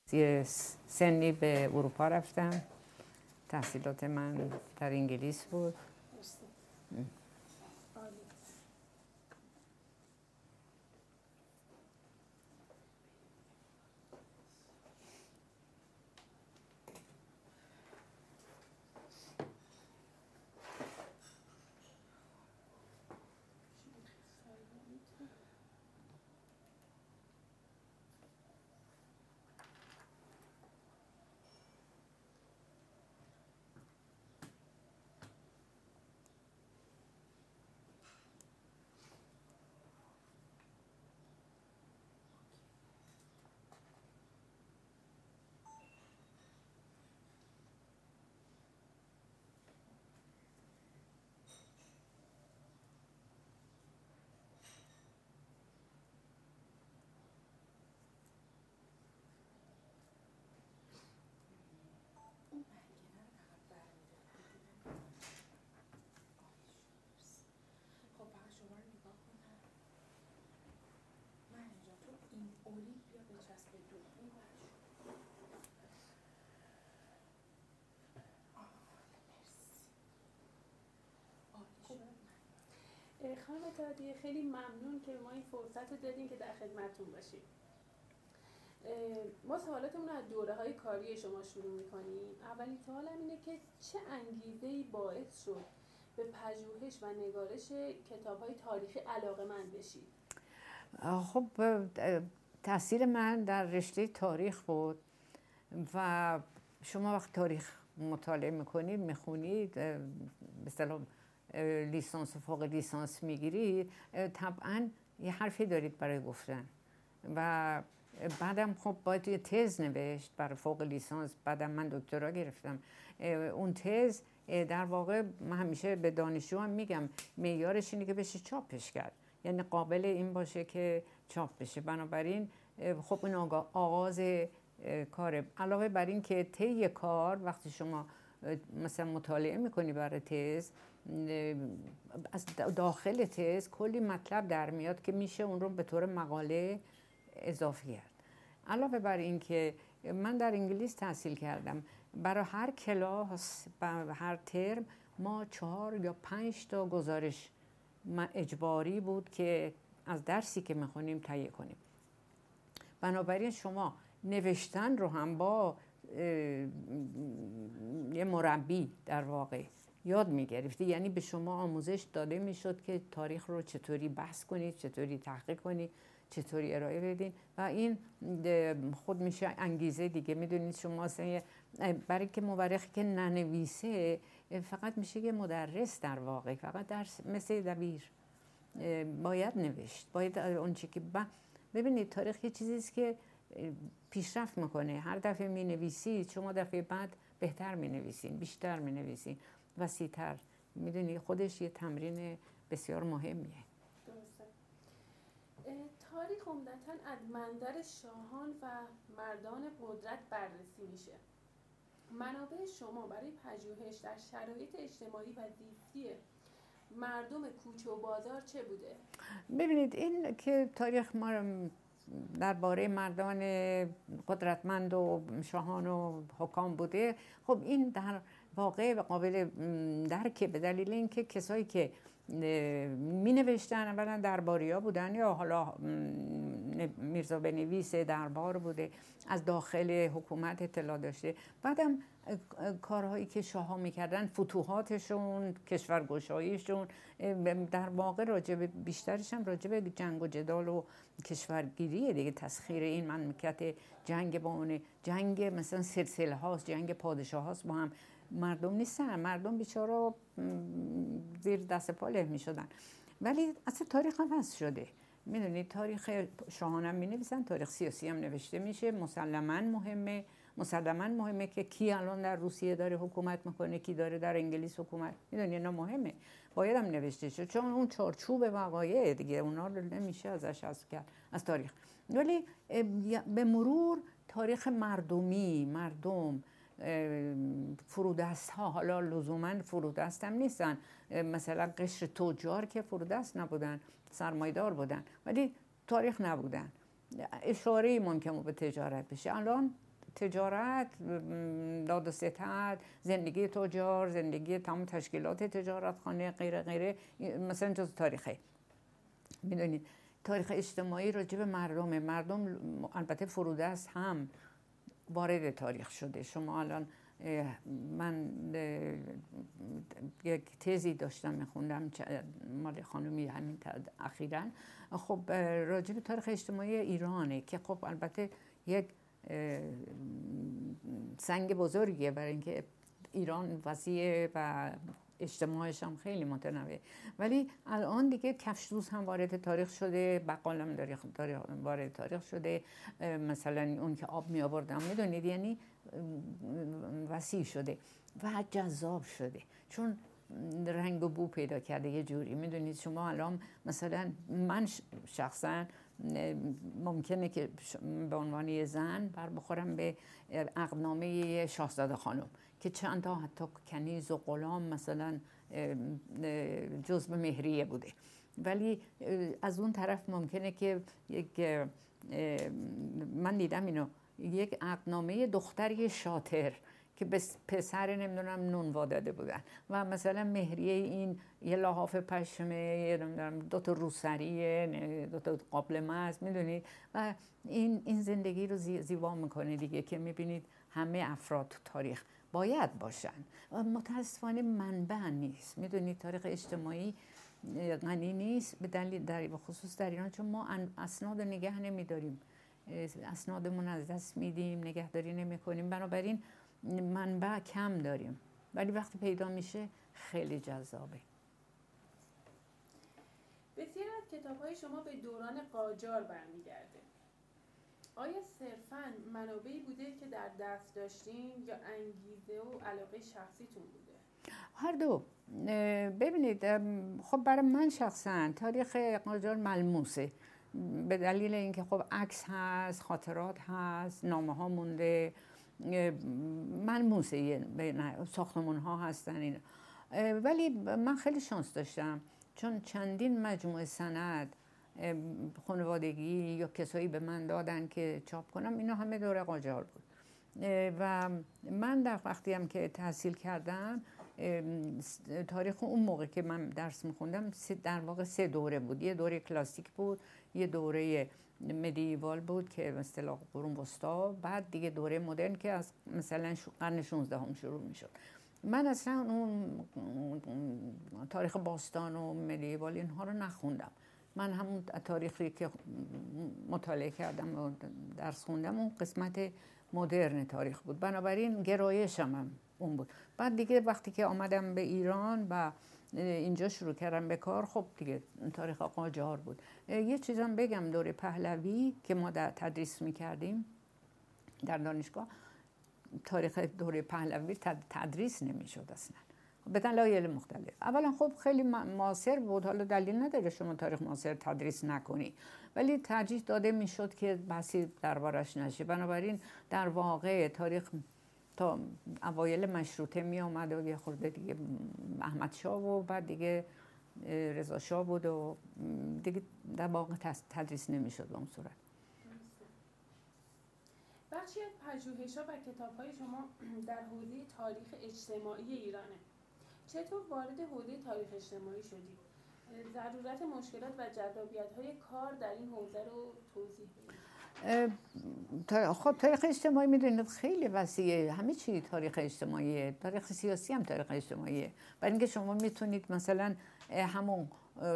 سنی به اروپا رفتم. تحصیلات من در انگلیس بود. خانم اتحادیه خیلی ممنون که ما این فرصت رو دادین که در خدمتتون باشیم. ما سوالاتمون رو از دوره‌های کاری شما شروع می‌کنیم. اولین سوالم اینه که چه انگیزه‌ای باعث شد به پژوهش و نگارش کتاب‌های تاریخی علاقه‌مند بشید؟ خب تحصیل من در رشته تاریخ بود و شما وقت تاریخ مطالعه میکنید میخونید به اصطلاح لیسانس و فوق لیسانس میگیرید، طبعا یه حرفی دارید برای گفتن و بعدم خب باید یه تز نوشت برای فوق لیسانس. بعدم من دکترا گرفتم. اون تز در واقع من همیشه به دانشجو هم میگم معیارش اینه که بشه چاپش کرد، یعنی قابل این باشه که چاپ بشه. بنابراین خب این آغاز کاره. علاوه بر این که طی کار وقتی شما مثلا مطالعه میکنی برای تز، از داخل تز کلی مطلب در میاد که میشه اون رو به طور مقاله اضافه کرد. علاوه بر این که من در انگلیس تحصیل کردم، برای هر کلاس هر ترم ما 4 یا 5 تا گزارش اجباری بود که از درسی که میخونیم تهیه کنیم. بنابراین شما نوشتن رو هم با یه مربی در واقع یاد میگرفتی، یعنی به شما آموزش داده میشد که تاریخ رو چطوری بحث کنید، چطوری تحقیق کنید، چطوری ارائه بدین و این خود میشه انگیزه دیگه. میدونید شما برای که مورخی که ننویسه فقط میشه یه مدرس در واقع، فقط درس مثل دبیر باید نوشت، باید اون چی که ببینید تاریخ یه چیزیست که پیشرفت میکنه. هر دفعه می نویسید شما دفعه بعد بهتر می نویسین، بیشتر می نویسین، وسیع‌تر. میدونی خودش یه تمرین بسیار مهمیه. درسته. تاریخ عمدتاً از منظر شاهان و مردان قدرت بررسی میشه. منابع شما برای پژوهش در شرایط اجتماعی و زیستی مردم کوچه و بازار چه بوده؟ ببینید این که تاریخ ما درباره مردان قدرتمند و شاهان و حکام بوده، خب این در واقع قابل درکه به دلیل اینکه کسایی که می نوشتن اولا درباریا بودن یا حالا میرزا بنویس دربار بوده، از داخل حکومت اطلاع داشته. بعدم کارهایی که شاه‌ها میکردن، فتوحاتشون، کشورگشاییشون، در واقع راجب بیشترش هم راجب جنگ و جدال و کشورگیریه دیگه، تسخیر این مملکت، جنگ با اون جنگ مثلا سلسله هاست، جنگ پادشاه هاست با هم. مردم نیستن، مردم بیچاره زیر دست پا له می شدن. ولی اصلا تاریخ هم هست شده. میدونید تاریخ شاهان هم می نویسن، تاریخ سیاسی هم نوشته میشه. مسلماً مهمه که کی الان در روسیه داره حکومت میکنه، کی داره در انگلیس حکومت، میدونید اینا مهمه، باید هم نوشته شد، چون اون چارچوب وقایع دیگه اونا رو نمیشه ازش حذف کرد از تاریخ. ولی به مرور تاریخ مردم فرودست ها، حالا لزوما فرودست هم نیستن، مثلا قشر تجار که فرودست نبودن، سرمایدار بودن ولی تاریخ نبودن. اشاره ممکنه به تجارت بشه. الان تجارت، داد و ستد، زندگی تجار، زندگی تمام تشکیلات تجارت خانه غیره غیره، مثلا جز تاریخه. میدونید تاریخ اجتماعی راجع به مردم البته فرودست هم وارد تاریخ شده. شما الان من یک تزی داشتم میخوندم مال خانومی همین اخیراً، خب راجع به تاریخ اجتماعی ایرانه که خب البته یک سنگ بزرگیه برای اینکه ایران وسیع و اجتماعش هم خیلی متنوع، ولی الان دیگه کفشدوز هم وارد تاریخ شده، بقالم وارد تاریخ شده، مثلا اون که آب می آوردم، میدونید، یعنی وسیع شده و جذاب شده چون رنگ و بو پیدا کرده یه جوری. میدونید شما الان مثلا من شخصا ممکنه که به عنوان یه زن بر بخورم به عقدنامه شاهزاده خانم که چند تا حتی کنیز و غلام مثلا جزء مهریه بوده، ولی از اون طرف ممکنه که من دیدم اینو، یک عقدنامه دختری شاطر که به پسر نمیدونم نونوا داده بودن و مثلا مهریه این یه لحاف پشمه، دو تا روسریه، دو تا قابلمه است، میدونید، و این زندگی رو زیبا میکنه دیگه، که میبینید همه افراد تو تاریخ باید باشن. متاسفانه منبع نیست، میدونید تاریخ اجتماعی غنی نیست، به دلیل در خصوص در ایران، چون ما اسناد نگه نمیداریم، اسنادمون از دست میدیم، نگهداری نمیکنیم، بنابراین منبع کم داریم، ولی وقتی پیدا میشه خیلی جذابه. بسیار از کتاب‌های شما به دوران قاجار برمیگرده. آیا صرفاً منابعی بوده که در دست داشتین یا انگیزه و علاقه شخصیتون بوده؟ هر دو. ببینید خب برای من شخصاً تاریخ قاجار ملموسه، به دلیل اینکه خب عکس هست، خاطرات هست، نامه ها مونده، ملموسه، ساختمون ها هستن اینا. ولی من خیلی شانس داشتم چون چندین مجموعه سند خانوادگی یا کسایی به من دادن که چاپ کنم، اینا همه دوره قاجار بود. و من در وقتی هم که تحصیل کردم، تاریخ اون موقع که من درس میخوندم در واقع 3 دوره بود. یه دوره کلاسیک بود، یه دوره مدیوال بود که به اصطلاح قرون وسطا، بعد دیگه دوره مدرن که از مثلا قرن 16 هم شروع میشد. من اصلا اون تاریخ باستان و مدیوال اینها رو نخوندم. من همون تاریخی که مطالعه کردم و درس خوندم اون قسمت مدرن تاریخ بود، بنابراین گرایشم هم اون بود. بعد دیگه وقتی که آمدم به ایران و اینجا شروع کردم به کار، خب دیگه تاریخ قاجار بود. یه چیزم بگم، دوره پهلوی که ما در تدریس میکردیم در دانشگاه، تاریخ دوره پهلوی تدریس نمیشد اصلا به دلایل مختلف. اولا خب خیلی معاصر بود، حالا دلیل نداره شما تاریخ معاصر تدریس نکنی، ولی ترجیح داده میشد که بحثی دربارش نشه. بنابراین در واقع تاریخ تا اوایل مشروطه می آمد و یه خورده دیگه احمد شاه و بعد دیگه رضا شاه بود و دیگه در واقع تدریس نمیشد به اون صورت. بخشی از پژوهش‌ها و کتاب‌های شما در حوزه تاریخ اجتماعی ایرانه. چطور وارد حوزه تاریخ اجتماعی شدید؟ ضرورت مشکلات و جذابیت‌های کار در این حوزه رو توضیح بدید. خب تاریخ اجتماعی میدونید خیلی وسیعه، همه چی تاریخ اجتماعیه، تاریخ سیاسی هم تاریخ اجتماعیه، برای اینکه شما میتونید مثلا همون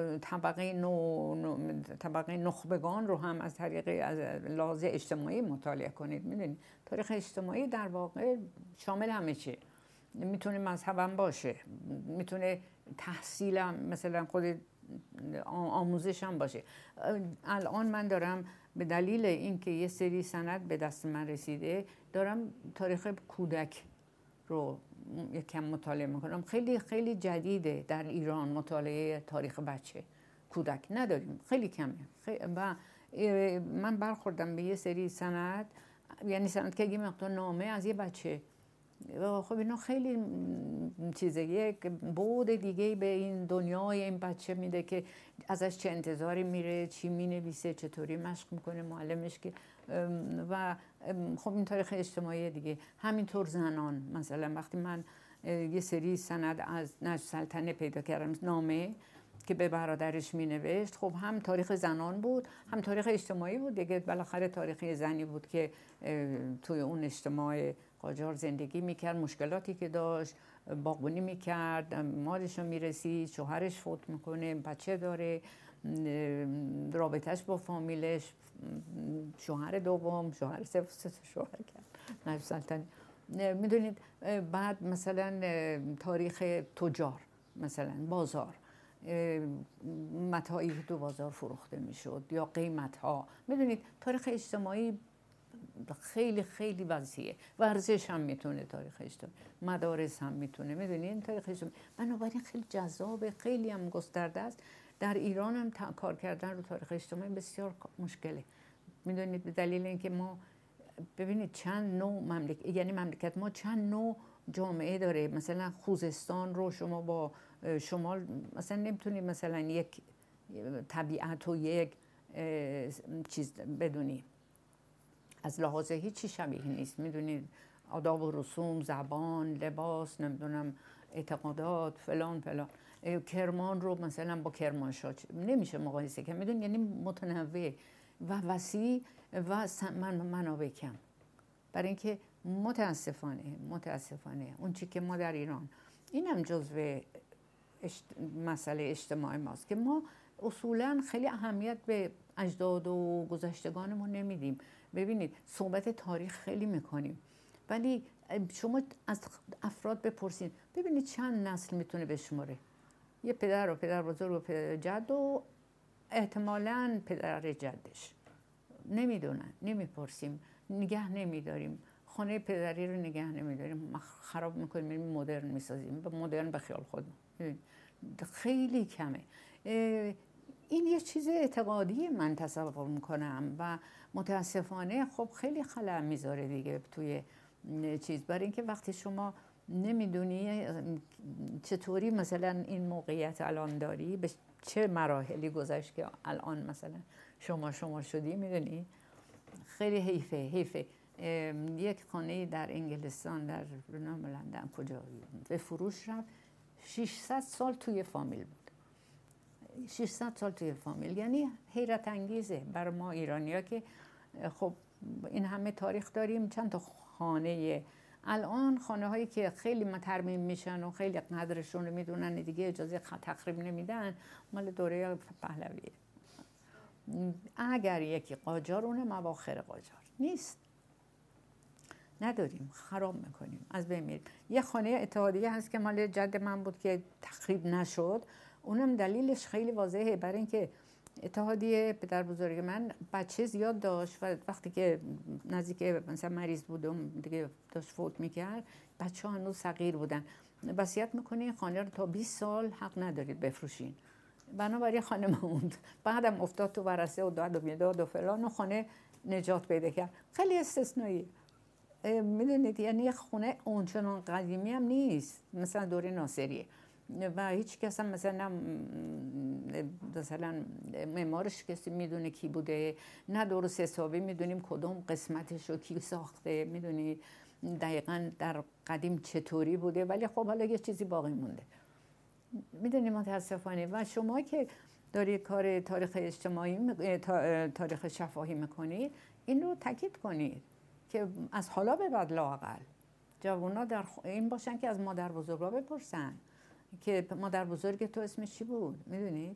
طبقه نخبگان رو هم از طریق لحاظ اجتماعی مطالعه کنید. میدونید تاریخ اجتماعی در واقع شامل همه چیه، میتونه مذهب هم باشه، میتونه تحصیل هم، مثلا خود آموزش هم باشه. الان من دارم به دلیل اینکه یه سری سند به دست من رسیده، دارم تاریخ کودک رو یکم مطالعه میکنم. خیلی خیلی جدیده در ایران مطالعه تاریخ بچه، کودک نداریم، خیلی کمه. و من برخوردم به یه سری سند، یعنی سند که یه مقدار نامه از یه بچه خب اینا خیلی چیزه، یک بعد دیگه به این دنیای این بچه میده که ازش چه انتظاری میره، چی مینویسه، چطوری مشق میکنه معلمش که و خب این تاریخ اجتماعی دیگه. همینطور زنان، مثلا وقتی من یه سری سند از نجم سلطنه پیدا کردم، نامه که به برادرش مینوشت، خب هم تاریخ زنان بود هم تاریخ اجتماعی بود دیگه. بالاخره تاریخ زنی بود که توی اون اجتماع قاجار زندگی میکرد، مشکلاتی که داشت، باغبونی میکرد، مالش رو میرسید، شوهرش فوت میکنه، بچه داره، رابطهش با فامیلش، شوهر دوم، شوهر سه شوهر کرد نجم سلطنه. میدونید بعد مثلا تاریخ تجار، مثلا بازار، متاعی که تو بازار فروخته میشد یا قیمت ها. میدونید تاریخ اجتماعی خیلی خیلی وسیعه. ورزش هم میتونه تاریخ اجتماعی، مدارس هم میتونه. میدونید تاریخ اجتماعی بنابراین خیلی جذابه، خیلی هم گسترده است. در ایران هم کار کردن رو تاریخ اجتماعی بسیار مشکله. میدونید به دلیل اینکه ما ببینید چند نوع یعنی مملکت ما چند نوع جامعه داره. مثلا خوزستان رو شما با شمال مثلا نمیتونید مثلا یک طبیعت و یک چیز بدونی، از لحاظ هیچی شبیه نیست. میدونید آداب و رسوم، زبان، لباس، نمیدونم اعتقادات، فلان فلان. کرمان رو مثلا با کرمانشاه نمیشه مقایسه کرد. میدونید یعنی متنوع و وسیع و منابع کم. برای اینکه متاسفانه اون چی که ما در ایران، اینم جزو مسئله اجتماع ماست که ما اصولا خیلی اهمیت به اجداد و گذشتگانمون نمیدیم. ببینید صحبت تاریخ خیلی میکنیم ولی شما از افراد بپرسید ببینید چند نسل میتونه بشماره. یه پدر و پدر بزرگ و پدر جد و احتمالاً پدر جدش. نمیدونن، نمیپرسیم، نگه نمیداریم، خانه پدری رو نگه نمیداریم، خراب میکنیم، میریم مدرن میسازیم، مدرن به خیال خودمون. خیلی کمه. این یه چیز اعتقادی من تصور میکنم و متاسفانه خب خیلی خلأ میذاره دیگه توی چیز. برای اینکه وقتی شما نمیدونی چطوری مثلا این موقعیت الان داری، به چه مراحلی گذشت که الان مثلا شما شدی، میدونی خیلی حیفه. یک خانه در انگلستان، در لندن کجا به فروش رفت، 600 سال توی فامیل بود. 600 سال توی فامیل، یعنی حیرت انگیزه برای ما ایرانی‌ها که خب این همه تاریخ داریم. چند تا خانه الان، خانه هایی که خیلی ترمیم میشن و خیلی قدرشون رو میدونن دیگه اجازه تخریب نمیدن، مال دوره پهلویه. اگر یکی قاجار، اونم اواخر قاجار نیست، نداریم، خراب میکنیم، از بین میریم. یه خانه اتحادیه هست که مال جد من بود که تخریب نشد، اونم دلیلش خیلی واضحه. برای اینکه اتحادیه پدر بزرگ من بچه زیاد داشت و وقتی که نزدیک مثلا مریض بودم دیگه داشت فوت میکرد، بچه ها هنوز صغیر بودن، وصیت میکنه خانه رو تا 20 سال حق ندارید بفروشین. بنابراین خانه موند. بعدم افتاد تو ورثه و داد و بیداد و فلان و خانه نجات پیدا کرد. خیلی استثنایی. میدونید یعنی خونه اونچنان قدیمی هم نیست، مثلا دوره ناصریه و هیچ کس هم مثلا معمارش کسی میدونه کی بوده، نه درست حسابی میدونیم کدوم قسمتش رو کی ساخته، میدونید دقیقاً در قدیم چطوری بوده. ولی خب حالا یه چیزی باقی مونده، میدونید متاسفانه. و شما که داری کار تاریخ اجتماعی، تاریخ شفاهی میکنید، این رو تاکید کنید که از حالا به بعد لااقل جوونا در این باشن که از مادر بزرگا بپرسن که مادر بزرگ تو اسمش چی بود، میدونید؟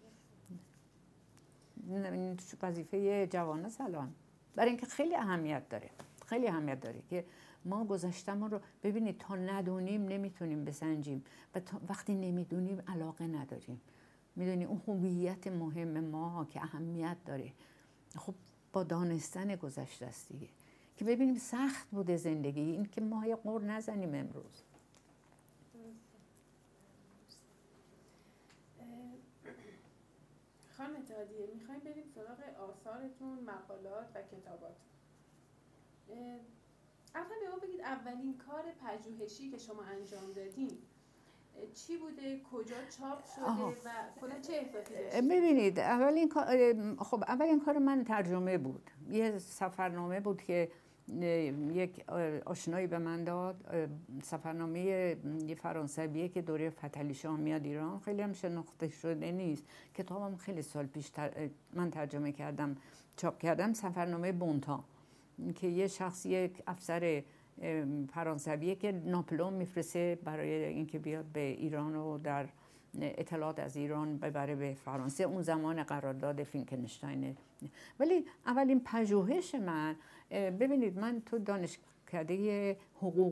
این وظیفه جواناست الان، برای اینکه خیلی اهمیت داره، خیلی اهمیت داره که ما گذشته‌مون رو ببینید. تا ندونیم نمیتونیم بسنجیم و تا وقتی نمیدونیم علاقه نداریم. میدونی اون هویت مهم ما که اهمیت داره، خب با دانستن گذشته است دیگه، که ببینیم سخت بوده زندگی، این که ما یه قور نزنیم امروز. خانم اتحادیه، میخوایم بریم سراغ آثارتون، مقالات و کتابات. اول به ما بگید اولین کار پژوهشی که شما انجام دادین چی بوده، کجا چاپ شده و کلا چه احساسی داشتید؟ ببینید اولین کار من ترجمه بود. یه سفرنامه بود که یک آشنایی به من داد، سفرنامه یه فرانسویه که دوره فتحعلی شاه میاد ایران، خیلی هم شناخته شده نیست. کتابم خیلی سال پیش من ترجمه کردم، چاپ کردم، سفرنامه بونتا، که یه شخص، یک افسر فرانسویه که ناپلئون میفرسته برای اینکه بیاد به ایران و در اطلاعات از ایران ببره به فرانسه. اون زمان قرارداد فینکنشتاین. ولی اولین پژوهش من، ببینید من تو دانشکده حقوق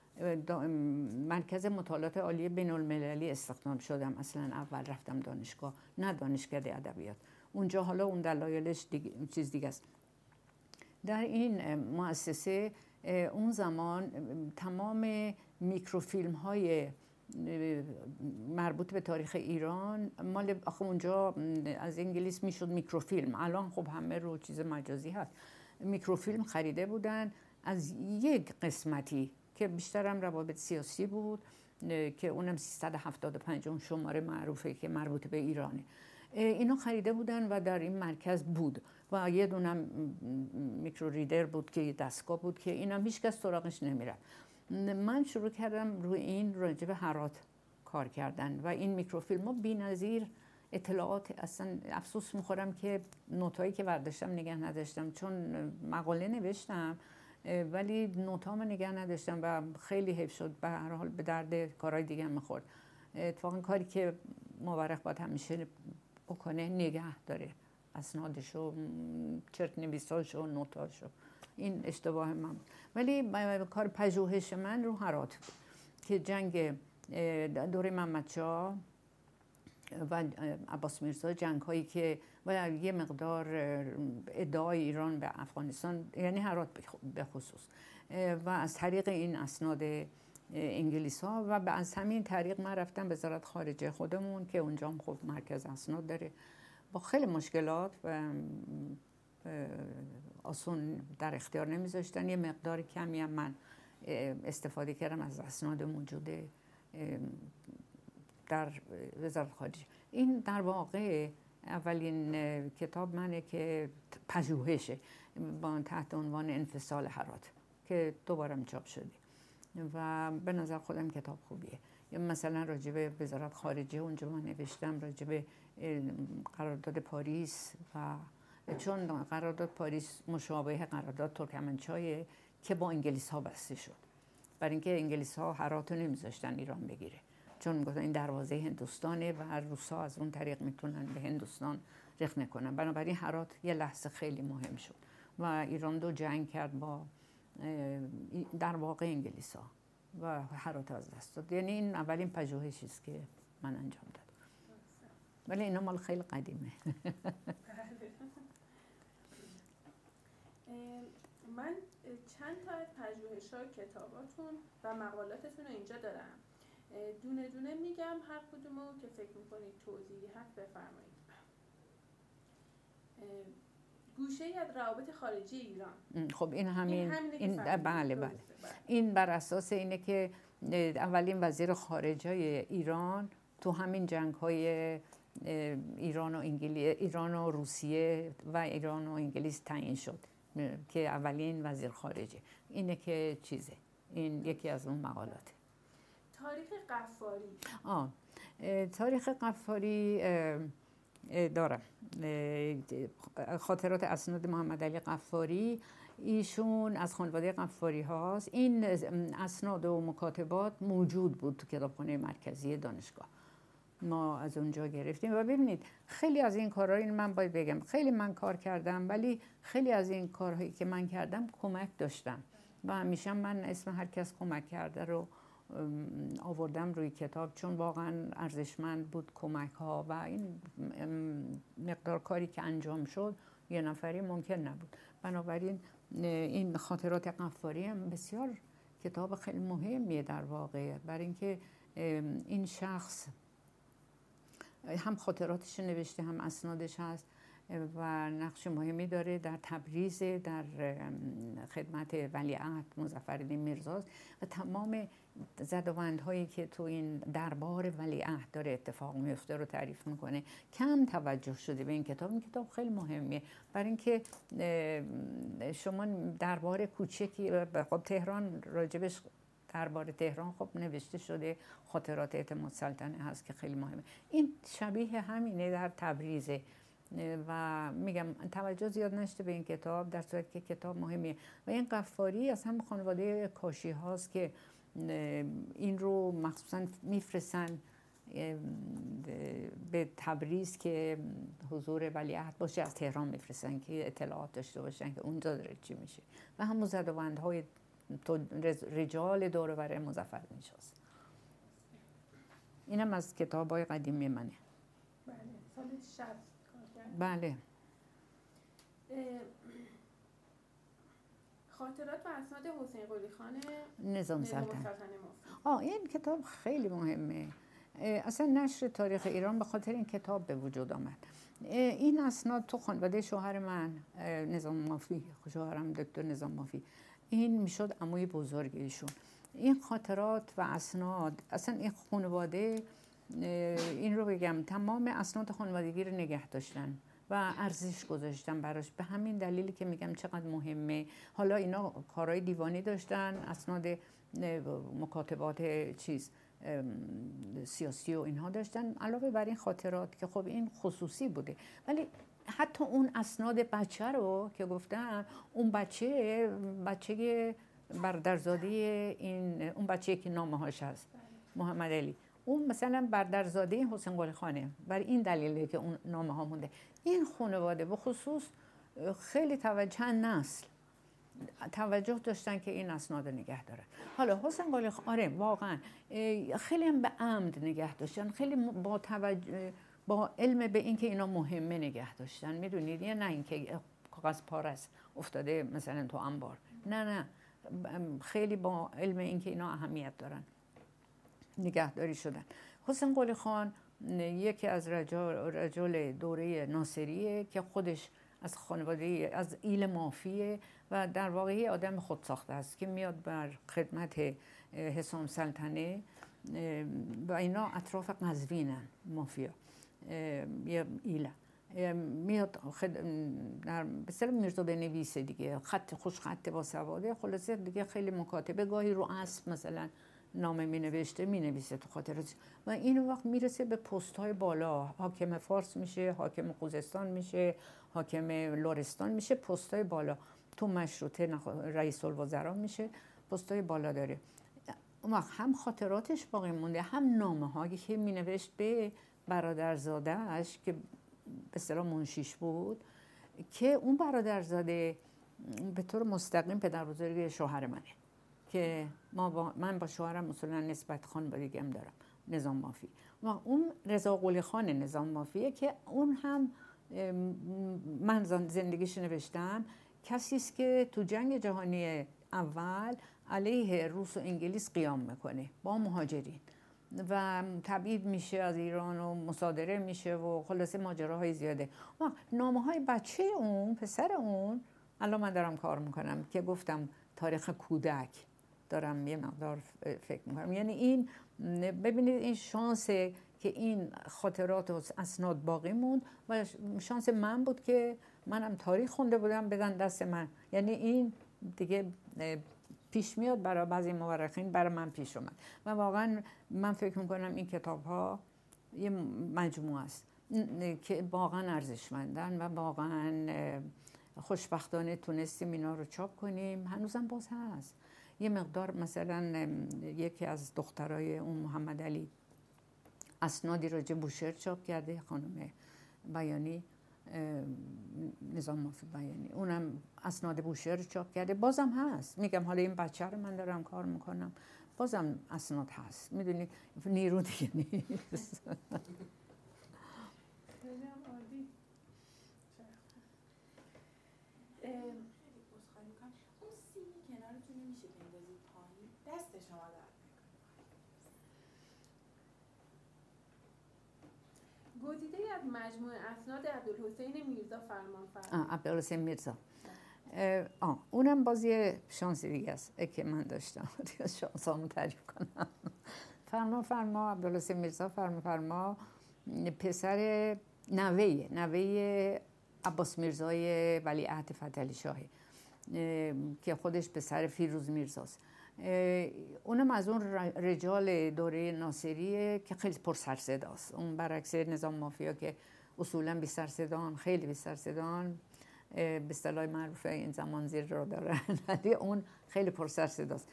مرکز مطالعات عالی بین المللی استخدام شدم. اصلا اول رفتم دانشگاه، نه دانشکده ادبیات. اونجا حالا اون دلایلش چیز دیگه است. در این مؤسسه اون زمان تمام میکروفیلم های مربوط به تاریخ ایران مال اونجا از انگلیس میشد میکروفیلم، الان خب همه رو چیز مجازی هست. میکروفیلم خریده بودن از یک قسمتی که بیشترم روابط سیاسی بود، که اونم 375 اون شماره معروفه که مربوط به ایرانه. اینا خریده بودن و در این مرکز بود و یه دونم میکرو ریدر بود که دستگاه بود که اینم هیچ کس سراغش نمیرفت. من شروع کردم روی این راجع به هرات کار کردن و این میکروفیلم ها بی‌نظیر اطلاعات. اصلا افسوس میخورم که نوتایی که برداشتم نگه نداشتم، چون مقاله نوشتم ولی نوتامو نگه نداشتم و خیلی حیف شد. به هر حال به درد کارهای دیگه هم میخورد. اتفاقا کاری که مورخ باید همیشه بکنه نگه داره اسنادشو، چرت نویساشو، نوتاشو. این اشتباه من. ولی کار پژوهش من رو هرات بود که جنگ دوره محمدشاه و عباس میرزا، جنگ هایی که و یه مقدار ادعای ایران به افغانستان، یعنی هرات به خصوص، و از طریق این اسناد انگلیس ها و از همین طریق من رفتم وزارت خارجه خودمون که اونجا هم خب مرکز اسناد داره، با خیلی مشکلات و آسون در اختیار نمیذاشتن. یه مقدار کمی هم من استفاده کردم از اسناد موجود در وزارت خارجه. این در واقع اولین کتاب منه که پژوهشه با تحت عنوان انفصال هرات که دوبارم چاپ شده و به نظر خودم کتاب خوبیه. مثلا راجع به وزارت خارجه اونجا من نوشتم راجع به قرارداد پاریس، و چون قرارداد پاریس مشابه قرارداد ترکمنچای که با انگلیس ها بسته شد، برای اینکه انگلیس ها هرات رو نمیذاشتن ایران بگیره، چون گفتن این دروازه هندوستانه و روسا از اون طریق میتونن به هندوستان رخنه کنن. بنابراین هرات یه لحظه خیلی مهم شد و ایران دو جنگ کرد با در واقع انگلیس ها و هرات از دست داد. یعنی این اولین پژوهشی است که من انجام دادم. ولی اینا مال خیلی قدیمه. من چند تا از پژوهش‌ها، کتاباتون و مقالاتتون رو اینجا دارم. دونه دونه میگم، هر کدومو که فکر میکنید توضیحی هست بفرمایید. گوشه‌ای از روابط خارجی ایران. خب این همین این بله. این بر اساس اینه که اولین وزیر خارجه ایران تو همین جنگ‌های ایران و روسیه و ایران و انگلیس تعیین شد که اولین وزیر خارجه. اینه که چیزه، این یکی از اون مقالاته. تاریخ قفاری. تاریخ قفاری دارم. خاطرات اسناد محمد علی قفاری، ایشون از خانواده قفاری هاست. این اسناد و مکاتبات موجود بود تو کتابخانه مرکزی دانشگاه، ما از اونجا گرفتیم. و ببینید خیلی از این کارها، این من باید بگم خیلی من کار کردم، ولی خیلی از این کارهایی که من کردم کمک داشتم و همیشه من اسم هر کس کمک کرده رو آوردم روی کتاب، چون واقعا ارزشمند بود کمک ها و این مقدار کاری که انجام شد یه نفری ممکن نبود. بنابراین این خاطرات قفاری هم بسیار کتاب خیلی مهمیه در واقع، برای اینکه این شخص هم خاطراتش نوشته هم اسنادش هست. و نقش مهمی داره در تبریز، در خدمت ولیعهد مظفرالدین میرزاست و تمام زدوندهایی که تو این دربار ولیعهد داره اتفاق میفته رو تعریف میکنه. کم توجه شده به این کتاب. این کتاب خیلی مهمیه برای اینکه شما دربار کوچکی، خب تهران راجبش، دربار تهران خب نوشته شده، خاطرات اعتماد سلطنه هست که خیلی مهمه. این شبیه همینه در تبریز و میگم توجه زیاد نشده به این کتاب، در صورتی که کتاب مهمیه. و این قفاری از هم خانواده کاشی هاست که این رو مخصوصا میفرستن به تبریز که حضور ولیعهد باشه، از تهران میفرستن که اطلاعات داشته باشن که اونجا داره چی میشه. و همون زدوندهای رجال دور و بر مظفرالدین شاست. اینم از کتاب‌های قدیمی منه. بله، سال 60 کار کرد. بله. خاطرات و اسناد حسین قلی خان نظام سلطنه. مفید. این کتاب خیلی مهمه. اصلا نشر تاریخ ایران به خاطر این کتاب به وجود آمد. این اسناد تو خانواده شوهر من، نظام مافی، شوهرم دکتر نظام مافی، این میشد عموی بزرگ ایشون. این خاطرات و اسناد، اصلا این خانواده، این رو بگم، تمام اسناد خانوادگی رو نگه داشتن و ارزش گذاشتن براش. به همین دلیلی که میگم چقدر مهمه. حالا اینا کارهای دیوانی داشتن، اسناد مکاتبات سیاسی و اینها داشتن، علاوه بر این خاطرات که خب این خصوصی بوده. ولی حتی اون اسناد بچه رو که گفتم، اون بچه برادرزاده این، اون بچه که نامه هاش هست، محمد علی، اون مثلا برادرزاده حسین قلی خانه، برای این دلیله که اون نامه ها مونده. این خانواده به خصوص خیلی چند نسل توجه داشتن که این اسناد نگه دارن. حالا حسین قلی خان، آره واقعا خیلی هم به عمد نگه داشتن، خیلی با علم به این که اینا مهمه نگه داشتن. میدونید، یه نه اینکه کاغذ پارس افتاده مثلا تو انبار، نه، خیلی با علم این که اینا اهمیت دارن نگهداری شدن. حسین قلی خان یکی از رجال دوره ناصریه که خودش از خانواده از ایل مافیه و در واقع آدم خودساخته است که میاد بر خدمت حسام سلطنه و اینا اطراف قزوینن، مافیا یا ایله، میاد در بسیار میرزا بنویسه دیگه، خط خوش، خط با سواده، خلاصه دیگه خیلی مکاتبه، گاهی رو اسب مثلا نامه مینویسه تو خاطرات و این وقت میرسه به پست های بالا، حاکم فارس میشه، حاکم خوزستان میشه، حاکم لرستان میشه، پست های بالا. تو مشروطه رئیس الوزراء میشه، پست های بالا داره. اون وقت هم خاطراتش باقی مونده، هم نامه هایی که مینوشت به برادرزاده‌اش که به اصطلاح منشیش بود، که اون برادرزاده به طور مستقیم پدر بزرگ شوهر منه که من با شوهرم اصولا نسبت خانوادگی هم دارم، نظام مافی. و اون رضا قلی خان نظام مافیه که اون هم من زندگیش نوشتم، کسی است که تو جنگ جهانی اول علیه روس و انگلیس قیام میکنه با مهاجرین و تبعید میشه از ایران و مصادره میشه و خلاصه ماجراهای زیاده. نامه های بچه اون، پسر اون، الان من دارم کار میکنم که گفتم تاریخ کودک دارم یه مقدار فکر میکنم. یعنی این، ببینید این شانسه که این خاطرات و اسناد باقی موند و شانس من بود که منم تاریخ خونده بودم بدن دست من. یعنی این دیگه پیش میاد برای بعضی مورخین، برای من پیش اومد و واقعا من فکر میکنم این کتاب ها یه مجموعه است که واقعا ارزشمندن و واقعا خوشبختانه تونستیم اینا رو چاپ کنیم. هنوزم باز هست. یه مقدار مثلا یکی از دخترای اون محمد علی اسنادی راجع بوشهر چاپ کرده، خانم بیانی، نظام مافی بیانی، اونم اسناد بوشهر رو چاپ کرده، بازم هست. میگم حالا این بچه رو من دارم کار میکنم، بازم اسناد هست. میدونی نیرو دیگه نیست. گزیده از مجموعه اسناد عبدالحسین میرزا فرمان فرمایید. عبدالحسین میرزا. اونم بازی شانسی دیگه است که من داشتم. شانسامو تعریف کنم. فرما عبدالحسین میرزا فرما پسر نوه عباس میرزای ولیعهد فتحعلی شاهی که خودش پسر فیروز میرزاست. اونم از اون رجال دوره ناصریه که خیلی پر سر صداست. اون برعکس نظام مافیا که اصولا بی سر صدان، خیلی بی سر صدان، به اصطلاح معروف این زمان زیر رو دارن، ولی اون خیلی پر سر صداست.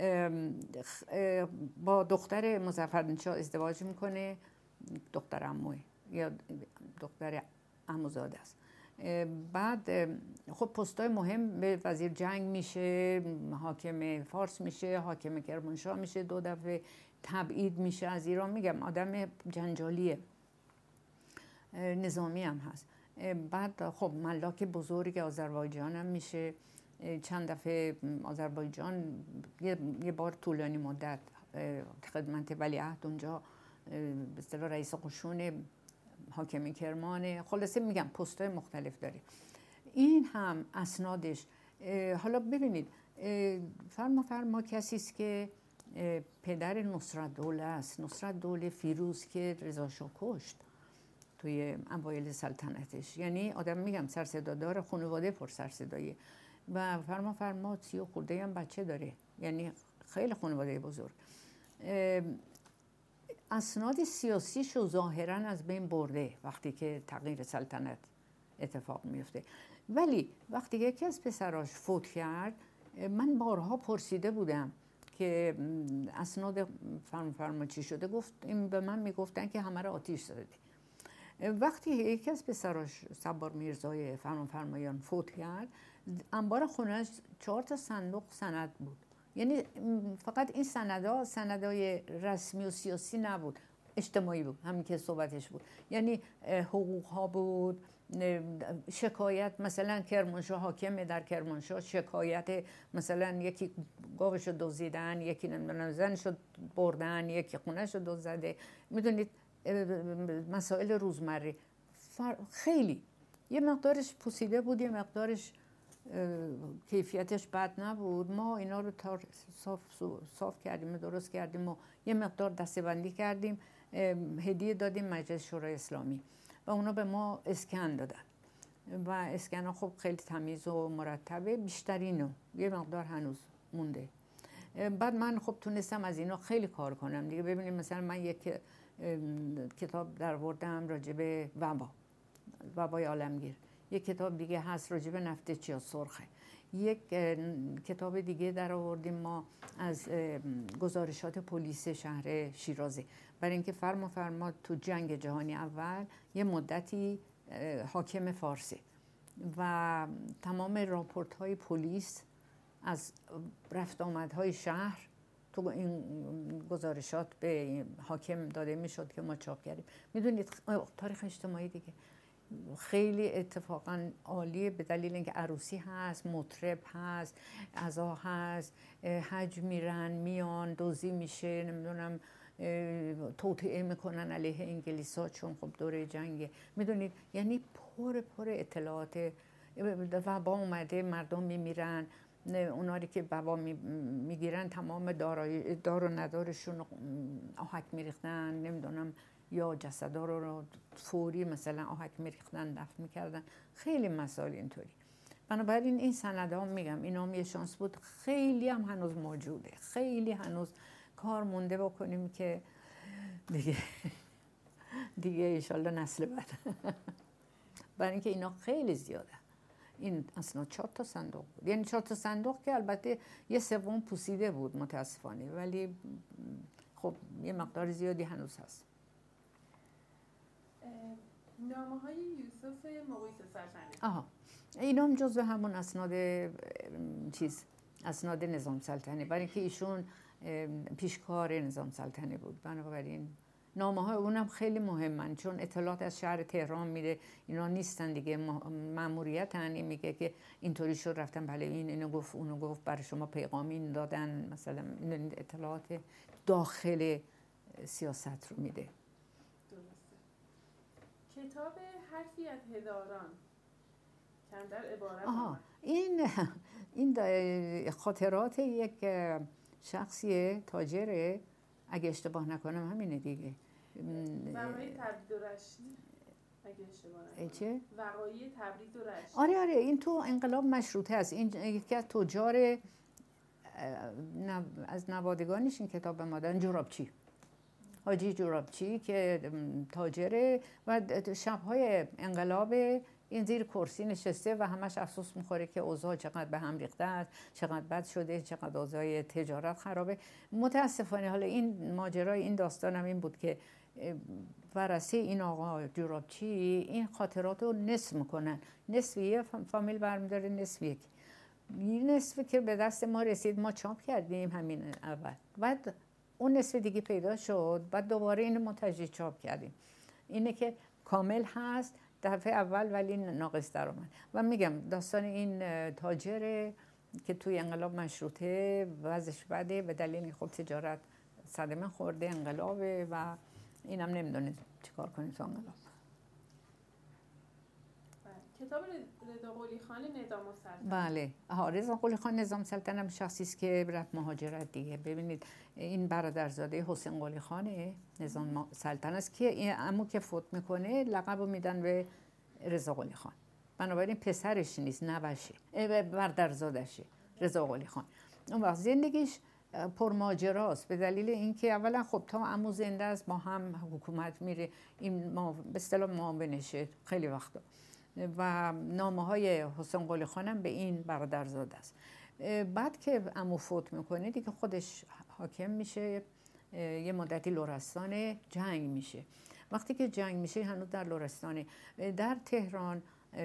با دختر مظفرنشاه ازدواج میکنه، دختر عموی یا دختر عموزاده است. بعد خب پستای مهم به وزیر جنگ میشه، حاکم فارس میشه، حاکم کرمانشاه میشه، 2 دفعه تبعید میشه از ایران. میگم آدم جنجالیه، نظامی هم هست. بعد خب ملاک بزرگ آذربایجان هم میشه، چند دفعه آذربایجان یه بار طولانی مدت خدمت ولیعهد اونجا به اصطلاح رئیس قشون حاکم کرمانه. خلاصه میگم پست‌های مختلف داره. این هم اسنادش. حالا ببینید فرما کسی است که پدر نصرت دوله است. نصرت دوله فیروز که رضا شاه کشت توی اوایل سلطنتش. یعنی آدم میگم سرصدادار، خانواده پر سرصداییه و فرما 30 خورده هم بچه داره، یعنی خیلی خانواده بزرگ. اسناد سیاسیشو ظاهرا از بین برده وقتی که تغییر سلطنت اتفاق میفته، ولی وقتی یکی از پسراش فوت کرد من بارها پرسیده بودم که اسناد فرما چی شده. گفت این به من میگفتن که همه رو آتیش زده. وقتی یکی از پسراش صبار میرزای فرمایان فوت کرد، انبار خونه‌اش 4 تا صندوق سند بود. یعنی فقط این سندهای رسمی و سیاسی نبود، اجتماعی بود، همین که صحبتش بود. یعنی حقوق ها بود، شکایت، مثلا کرمانشاه حاکمه در کرمانشاه شکایت، مثلا یکی گاوشو دزدیدن، یکی نمیدونم زنشو بردن، یکی خونه‌شو دزدیده. میدونید مسائل روزمره خیلی یه مقدارش پوسیده بود، یه مقدارش کیفیتش بد نبود. ما اینا رو صاف کردیم، درست کردیم و یه مقدار دسته‌بندی کردیم، هدیه دادیم مجلس شورای اسلامی و اونا به ما اسکن دادن و اسکن ها خب خیلی تمیز و مرتبه. بیشترینو یه مقدار هنوز مونده. بعد من خب تونستم از اینا خیلی کار کنم دیگه. ببینید مثلا من یک کتاب درآوردم راجع به وبای عالمگیر، یک کتاب دیگه هست راجع به نفت چیا سرخه، یک کتاب دیگه درآوردیم ما از گزارشات پلیس شهر شیرازه، برای اینکه فرما تو جنگ جهانی اول یه مدتی حاکم فارسه و تمام راپورت های پلیس از رفت آمدهای شهر تو این گزارشات به حاکم داده میشد که ما چاپ کردیم. میدونید تاریخ اجتماعی دیگه خیلی اتفاقا عالیه، به دلیل اینکه عروسی هست، مطرب هست، عزا هست، حج میرن میان، دوزی میشه، نمیدونم توطئه میکنن علیه انگلیسا چون خب دوره جنگه. میدونید یعنی پر اطلاعات. وبا اومده، مردم میمیرن، اونایی که وبا میگیرن تمام دار و ندارشون آهک میریختن، نمیدونم یا جسدا رو فوری مثلا آهک میریختن دفن میکردن. خیلی مسائل اینطوری. بنابراین این سندها میگم اینا هم یه شانس بود، خیلی هم هنوز موجوده، خیلی هنوز کار مونده بکنیم که دیگه انشالله نسل بعد برای اینکه اینا خیلی زیاده. این اصلا 4 تا صندوق بود، یعنی 4 تا صندوق که البته یه سوم پوسیده بود متاسفانه، ولی خب یه مقدار زیادی هنوز هست. نامه های یوسف مقیس سلطنه، اینا هم جزو همون اسناد نظام سلطنه، برای اینکه ایشون پیشکار نظام سلطنه بود. بنابراین نامه های اونم خیلی مهمن چون اطلاعات از شهر تهران میره، اینا نیستن دیگه، ماموریتن. میگه که اینطوری شد رفتن، بله اینو گفت اونو گفت، برای شما پیغامی دادن، مثلا این اطلاعات داخل سیاست رو میده. کتاب حرفی از هزاران کمتر عبارت آها این خاطرات یک شخصیه تاجره، اگه اشتباه نکنم همینه دیگه. وقایع تبرید و رشت اگه اشتباه نکنم. چه؟ وقایع تبرید و رشت. آره این تو انقلاب مشروطه است. این یکی از تجار از نوادگانش این کتاب به ما دادن، جورابچی، حاجی جورابچی که تاجره و شب‌های انقلاب این زیر کرسی نشسته و همش افسوس میخوره که اوضاع چقدر به هم ریخته است، چقدر بد شده، چقدر اوضاع تجارت خرابه. متاسفانه حالا این ماجرای این داستانم این بود که ورثه این آقا جورابچی این خاطرات رو نصف میکنن، نصف یه فامیل برمیداره، نصف یک، نصفی که به دست ما رسید ما چاپ کردیم همین اول، بعد اون نصف دیگه پیدا شد، بعد دوباره اینو ما تجدید چاپ کردیم. اینه که کامل هست دفعه اول ولی ناقص در اومد. و میگم داستان این تاجر که توی انقلاب مشروطه وضعش بده به دلیل خب تجارت صدمه خورده، انقلابه و اینم نمیدونه چیکار کنه تو انقلاب. کتاب رضا قلی خان نظام السلطنه. بله رضا قلی خان نظام السلطنه هم شخصی است که رفت مهاجرت دیگه. ببینید این برادرزاده حسین قلی خان نظام السلطنه است که این عمو که فوت میکنه لقبو میدن به رضا قلی خان، بنابراین پسرش نیست، نوشه، برادرزادشه رضا قلی خان. اون وقت زندگیش پرماجراست به دلیل اینکه اولا خب تا عمو زنده است با هم حکومت میره، این به اصطلاح معاونشه خیلی وقتا، و نامه‌های حسین قلی خانم به این برادرزاده است. بعد که عمو فوت میکنه دیگه خودش حاکم میشه، یه مدتی لرستان جنگ میشه. وقتی که جنگ میشه هنوز در لرستانه، در تهران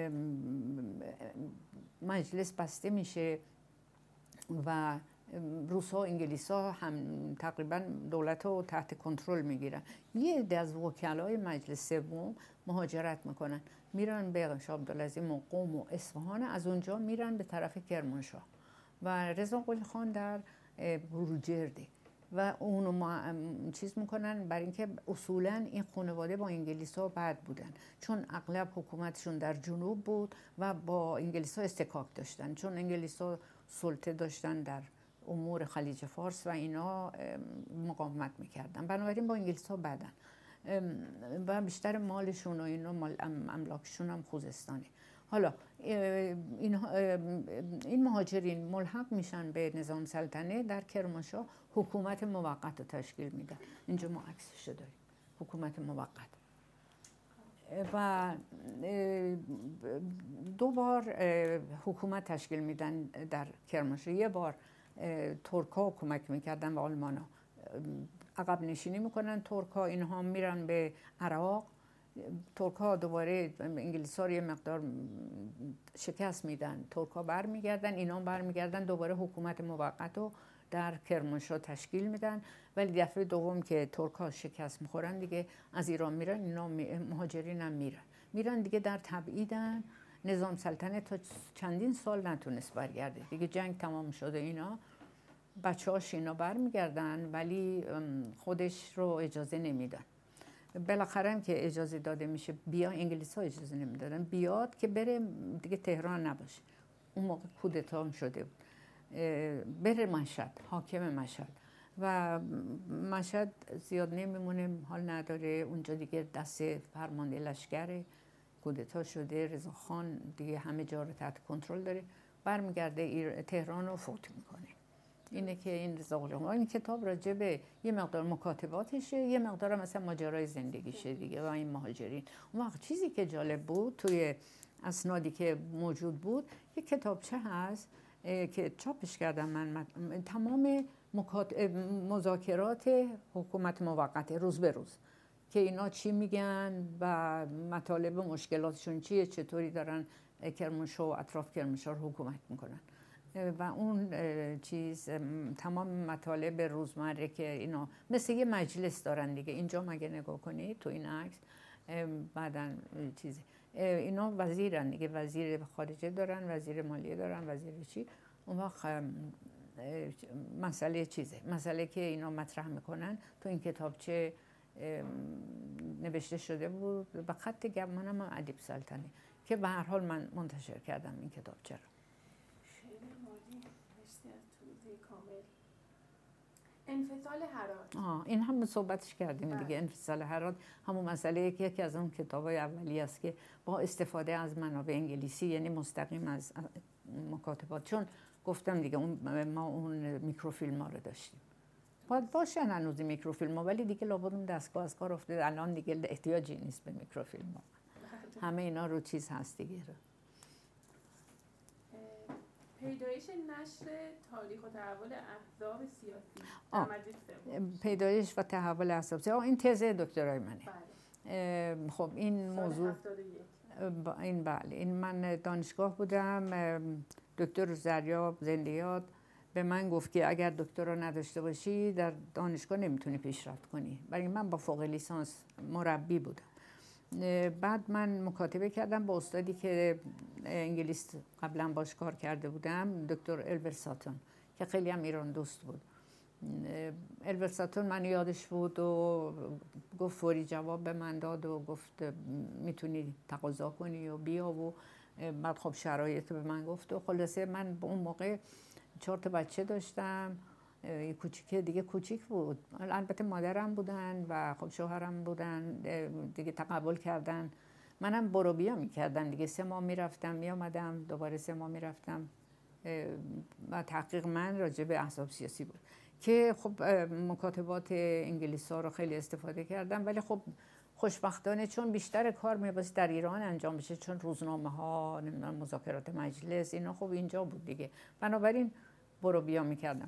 مجلس بسته میشه و روس‌ها و انگلیس‌ها هم تقریبا دولت رو تحت کنترل میگیرن. یه عده از وکلای مجلس سوم مهاجرت میکنن، میرن به شاه عبدالعظیم و قم و اصفهان، از اونجا میرن به طرف کرمانشاه و رضا قلی خان در بروجرده و اونو چیز میکنن برای اینکه اصولا این خانواده با انگلیس‌ها بد بودن، چون اغلب حکومتشون در جنوب بود و با انگلیس‌ها استکاک داشتن، چون انگلیس‌ها سلطه داشتن در امور خلیج فارس و اینا مقاومت میکردن، بنابراین با انگلیس‌ها بدن و بیشتر مالشون و اینا املاکشون هم خوزستانه. حالا این مهاجرین ملحق میشن به نظام سلطنه در کرمانشاه، حکومت موقت رو تشکیل میدن. اینجا ما عکسش داریم، حکومت موقت. و دو بار حکومت تشکیل میدن در کرمانشاه. یه بار ترک‌ها کمک میکردن و آلمان‌ها عقب نشینی میکنن، ترک‌ها اینها میرن به عراق، ترک‌ها دوباره انگلیس‌ها رو یه مقدار شکست میدن، ترک‌ها برمیگردن، اینا برمیگردن، دوباره حکومت موقت رو در کرمانشاه تشکیل میدن. ولی دفعه دوم که ترک‌ها شکست میخورن دیگه از ایران میرن، اینا مهاجرین هم میرن دیگه در تبعیدن. نظام سلطنه تا چندین سال نتونست برگرده دیگه، جنگ تمام شده، اینا بچه‌هاش اینا برمیگردن ولی خودش رو اجازه نمیدن. بالاخره هم که اجازه داده میشه بیا، انگلیس‌ها اجازه نمیدادن بیاد که بره دیگه تهران نباشه، اون موقع کودتا هم شده بود، بره مشهد، حاکم مشهد، و مشهد زیاد نمیمونه، حال نداره اونجا دیگه دست فرمانده لشکره، کودتا شده، رضا خان دیگه همه جا رو تحت کنترل داره، برمیگرده تهران رو فوت میکنه. اینه که این رضا قلی خان، این کتاب راجع به یه مقدار مکاتباتشه، یه مقدار مثلا ماجرای زندگیشه دیگه و این مهاجرین. اون وقت چیزی که جالب بود توی اسنادی که موجود بود، یه کتابچه هست که چاپش کردم من، تمام مذاکرات حکومت موقته روز به روز که اینا چی میگن و مطالب مشکلاتشون چیه، چطوری دارن کرمانشاه و اطراف کرمانشاه حکومت میکنن و اون چیز تمام مطالب روزمره که اینا مثل یه مجلس دارن دیگه. اینجا مگه نگاه کنید تو این عکس بعدن چیزی اینا وزیرن دیگه، وزیر خارجه دارن، وزیر مالیه دارن، وزیر چی. اون وقت مسئله چیزه، مسئله که اینا مطرح میکنن تو این کتابچه نوشته شده بود به خط گمانم ادیب سلطنی که به هر حال من منتشر کردم این کتاب. چرا؟ خیلی مالی مرسی از توضیح کامل. انفصال هرات. این هم صحبتش کردیم دیگه. بله. انفصال هرات همون مسئله که یکی از اون کتابای اولیه است که با استفاده از منابع انگلیسی، یعنی مستقیم از مکاتبات، چون گفتم دیگه ما اون میکروفیلم ها رو داشتیم. باید باشن هنوز میکروفیلم ها، ولی دیگه لابد اون دستگاه از کار افتاده، الان دیگه احتیاجی نیست به میکروفیلم ها. همه اینا رو چیز هست دیگه. پیدایش نشر تاریخ و تحول احزاب سیاسی در مجلس سوم. پیدایش و تحول احزاب سیاسی این تز دکترای منه. بله. خب این موضوع این من دانشگاه بودم، دکتر زریاب زندیات به من گفت که اگر دکترا نداشته باشی در دانشگاه نمیتونی پیشرفت کنی. برای من با فوق لیسانس مربی بودم. بعد من مکاتبه کردم با استادی که انگلیس قبلا باش کار کرده بودم، دکتر البرت ساتون، که خیلی هم ایران دوست بود. البرت ساتون من یادش بود و گفت، فوری جواب به من داد و گفت میتونی تقاضا کنی و بیا. و بعد خب شرایط به من گفت و خلاصه من اون موقع 4 تا بچه داشتم. کوچیک دیگه کوچیک بود، البته مادرم بودن و خب شوهرم بودن دیگه، تقبل کردن. منم برو بیا میکردم دیگه، 3 ماه میرفتم میامدم، دوباره 3 ماه میرفتم. و تحقیق من راجع به احزاب سیاسی بود که خب مکاتبات انگلیس ها رو خیلی استفاده کردم، ولی خب خوشبختانه چون بیشتر کار میباید در ایران انجام بشه، چون روزنامه ها، مذاکرات مجلس اینا خب اینجا بود دیگه، بنابراین برو بیا میکردم.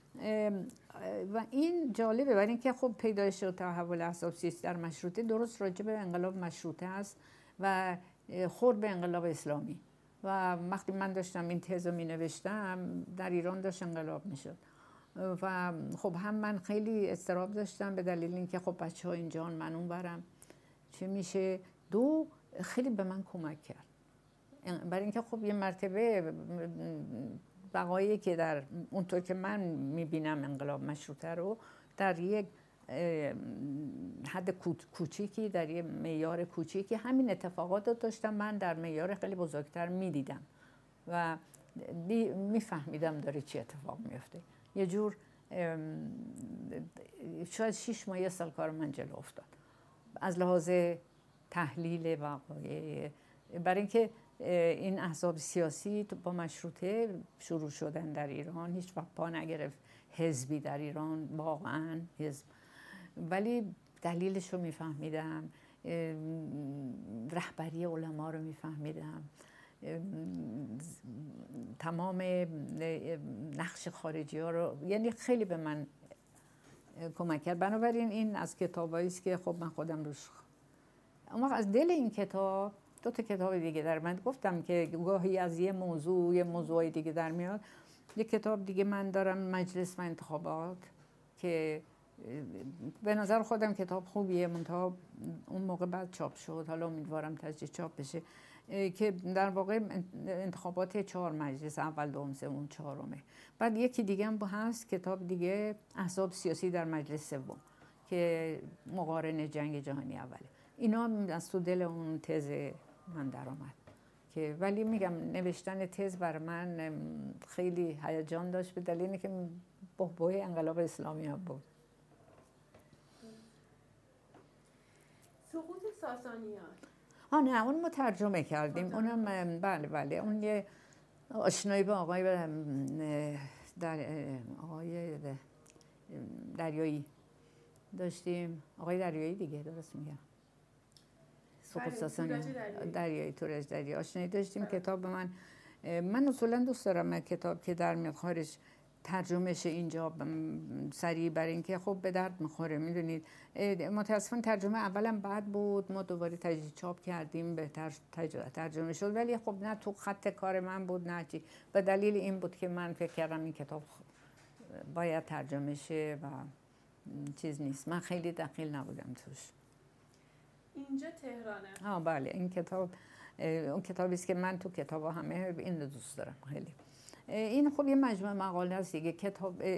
و این جالبه برای اینکه خب پیدایش و تحول احزاب سیاسی در مشروطه درست راجع به انقلاب مشروطه است و خورد به انقلاب اسلامی. و وقتی من داشتم این تز رو می نوشتم در ایران داشت انقلاب می شد و خب هم من خیلی اضطراب داشتم به دلیل اینکه خب بچه ها اینجان من اون برم چه میشه. 2 خیلی به من کمک کرد، برای اینکه خب یه مرتبه بقایی که در اونطور که من میبینم انقلاب مشروطه رو در یک حد کوچیکی، در یک معیار کوچیکی همین اتفاقات رو داشتم من در معیار خیلی بزرگتر میدیدم و میفهمیدم داره چی اتفاق میفته. یه جور شاید 6 ماه 1 سال کار من جلو افتاد از لحاظ تحلیل واقعی، برای اینکه این احزاب سیاسی با مشروطه شروع شدن در ایران، هیچ وقت پا نگرفت حزبی در ایران واقعا حزب، ولی دلیلش رو میفهمیدم، رهبری علما رو میفهمیدم، تمام نقش خارجی ها رو، یعنی خیلی به من کمک کرد. بنابراین این از کتابایی است که خب من خودم روش اما از دل این کتاب 2 تا کتاب دیگه در من گفتم که گاهی از یه موضوع دیگه در میاد. یه کتاب دیگه من دارم، مجلس و انتخابات، که به نظر خودم کتاب خوبیه، منتها اون موقع بعد چاپ شد، حالا امیدوارم تجدید چاپ بشه، که در واقع انتخابات 4 مجلس، اول، دوم، سوم، 4. بعد یکی دیگه هم هست کتاب دیگه، احزاب سیاسی در مجلس سوم، که مقارن جنگ جهانی اوله. اینا از تو دل اون تز من در آمد که، ولی میگم نوشتن تز بر من خیلی هیجان داشت به دلیل اینکه بحبوح انقلاب اسلامی هم بود. سقوط ساسانیان. نه اون ما ترجمه کردیم، اونم بله اون یه آشنایی به آقای دریایی داشتیم، آقای دریایی دیگه، درست میگم، سقوط ساسانیان، دریایی، تورج دریایی آشنایی داشتیم. کتاب من اصولا دوست دارم کتاب که در میاد خارج ترجمه شه اینجا سریع، برای اینکه خب به درد میخوره. میدونید متاسفانه ترجمه اولم بد بود، ما دوباره تجدید چاپ کردیم، بهتر ترجمه شد، ولی خب نه تو خط کار من بود نه چی. به دلیل این بود که من فکر کردم این کتاب باید ترجمه شه و چیز نیست، من خیلی دقیق نبودم توش. اینجا تهرانه. بله این کتاب اون کتابی است که من تو کتابا همه این رو دوست دارم خیلی. این خب یه مجموعه مقاله است دیگه. کتاب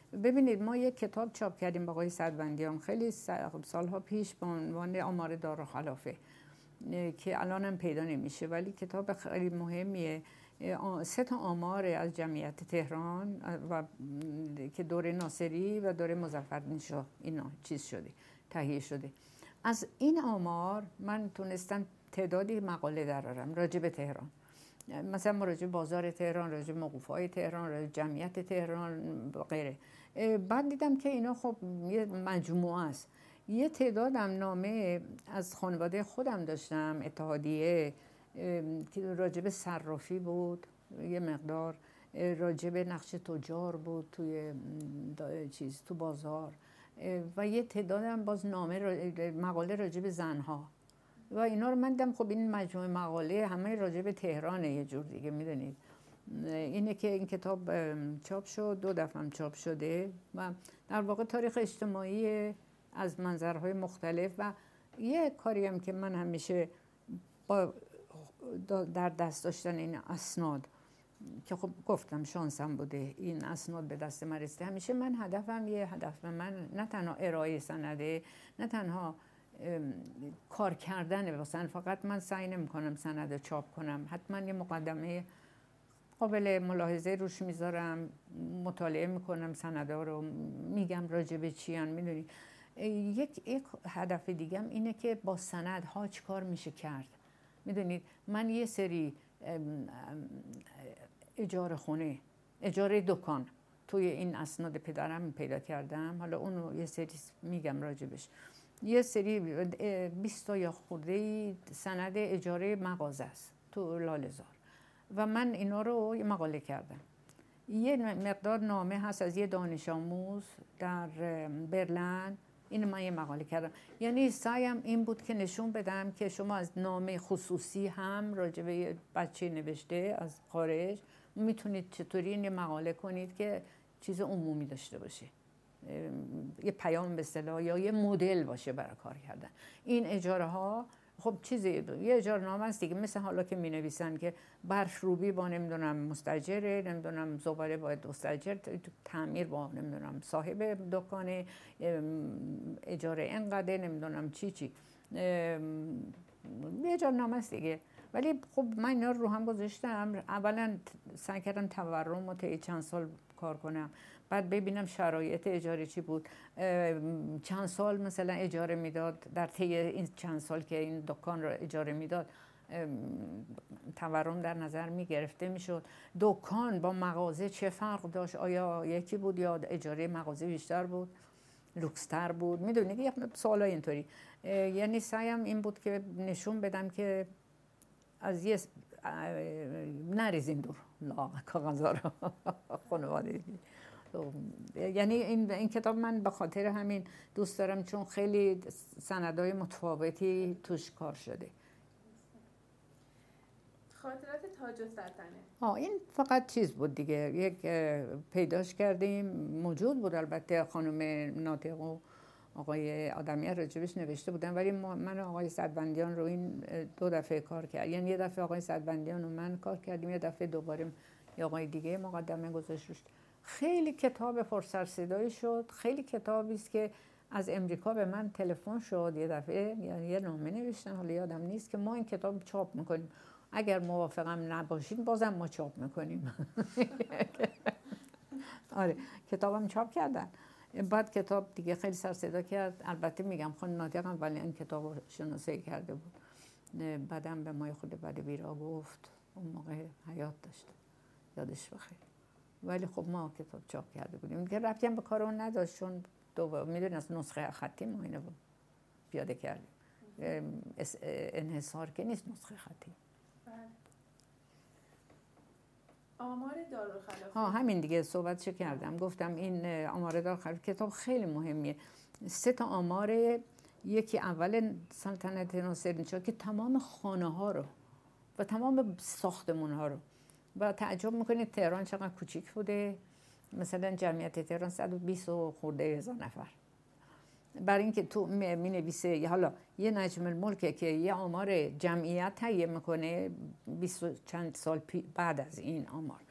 ببینید ما یک کتاب چاپ کردیم با آقای سدوندیان خیلی سالها پیش با عنوان آمار دارالخلافه که الان هم پیدا نمیشه، ولی کتاب خیلی مهمیه. 3 تا آمار از جمعیت تهران و که دوره ناصری و دوره مظفرنشاه اینا چیز شده، تهیه شده. از این آمار من تونستم تعدادی مقاله درارم راجع به تهران، مثلا ما راجع بازار تهران، راجع موقوف‌های تهران، راجع جمعیت تهران و غیره. بعد دیدم که اینا خب یه مجموعه است. یه تعدادم نامه از خانواده خودم داشتم، اتحادیه که راجع به صرافی بود، یه مقدار راجع به نقش تجار بود توی تو بازار، و یه تعدادم باز نامه مقاله راجع به زنها و اینا رو من دیدم. خب این مجموعه مقاله همه راجع به تهرانه یه جور دیگه، میدونید. اینه که این کتاب چاپ شد، 2 دفعه هم چاپ شده و در واقع تاریخ اجتماعی از منظرهای مختلف. و یه کاری هم که من همیشه با در دست داشتن این اسناد که خب گفتم شانسم بوده این اسناد به دست من رسیده، همیشه من هدف من نه تنها ارائه سنده، نه تنها کار کردن مثلا، فقط من سعی نمی‌کنم سند چاپ کنم، حتما یه مقدمه قابل ملاحظه روش میذارم، مطالعه میکنم سندا رو، میگم راجع به چی ان، میدونی. یک هدف دیگم اینه که با سندها چی کار میشه کرد. میدونید من یه سری اجاره خونه، اجاره دکان توی این اسناد پدرم پیدا کردم، حالا اونو یه سری میگم راجبش. یه سری 20 تا یا خورده سند اجاره مغازه است تو لاله‌زار و من اینا رو یه مقاله کردم. یه مقدار نامه هست از یه دانش آموز در برلین، این من یه مقاله کردم. یعنی سعیم این بود که نشون بدم که شما از نامه خصوصی هم راجع به یه بچه نوشته از خارج میتونید چطوری این مقاله کنید که چیز عمومی داشته باشه، یه پیام به اصطلاح یا یه مدل باشه برای کار کردن. این اجاره ها خب چیزی یه اجاره نامه است دیگه، مثل حالا که می نویسن که برف روبی با نمیدونم مستاجره، نمیدونم زباله باید مستاجر، تعمیر با نمیدونم صاحب دکان، اجاره اینقدر نمیدونم چی یه اجاره نامه است دیگه. ولی خب من اینا رو هم گذاشتم، اولا سعی کردم تورم و طی چند سال کار کنم، بعد ببینم شرایط اجاره چی بود، چند سال مثلا اجاره میداد، در طی این چند سال که این دکان رو اجاره میداد تورم در نظر میگرفته میشد، دکان با مغازه چه فرق داشت، آیا یکی بود یا اجاره مغازه بیشتر بود، لوکستر بود، میدونید یه سوالای اینطوری. یعنی سعیم این بود که نشون بدم که از یه نریزیم دور کاغذها رو خانواده. یعنی این کتاب من به خاطر همین دوست دارم، چون خیلی سندهای متفاوتی توش کار شده. خاطرات تاج السلطنه، این فقط چیز بود دیگه، یک پیداش کردیم، موجود بود البته، خانم ناطق و آقای آدمی راجبش نوشته بودن، ولی من و آقای سدوندیان رو این 2 دفعه کار کرد، یعنی یه دفعه آقای سدوندیان و من کار کردیم، یه دفعه دوباره آقای دیگه مقدمه گذاشت روش. خیلی کتاب پرسر صدایی شد، خیلی کتابی است که از امریکا به من تلفن شد یه دفعه، یعنی یه نامه نوشتن، حالا یادم نیست، که ما این کتاب چاپ میکنیم، اگر موافقم نباشین بازم ما چاپ میکنیم. آره کتابم چاپ کردن. بعد کتاب دیگه خیلی سر صدا کرد، البته میگم خانم ناطق هم ولی این کتاب رو شناسایی کرده بود، بعدم به ما خود بعد بیرا گفت، اون موقع حیات داشت یادش بخیر، ولی خب ما کتاب چاپ کرده بودیم که ربطی هم به کار اون نداشت، چون میدونید از نسخه خطی ما اینو پیاده کردیم، انحصار که نیست نسخه خطی. آمار دارالخلافه، همین دیگه صحبتش کردم، گفتم این آمار دارالخلافه کتاب خیلی مهمیه. 3 تا آمار، یکی اول سلطنت ناصرنشاه که تمام خانه ها رو و تمام ساختمون ها رو، و تعجب میکنید تهران چقدر کوچیک بوده، مثلا جمعیت تهران 120 خورده هزار نفر، برای اینکه تو می نویسه حالا یه نجم الملکه که یه آمار جمعیت تهیه میکنه 20 چند سال بعد از این آمار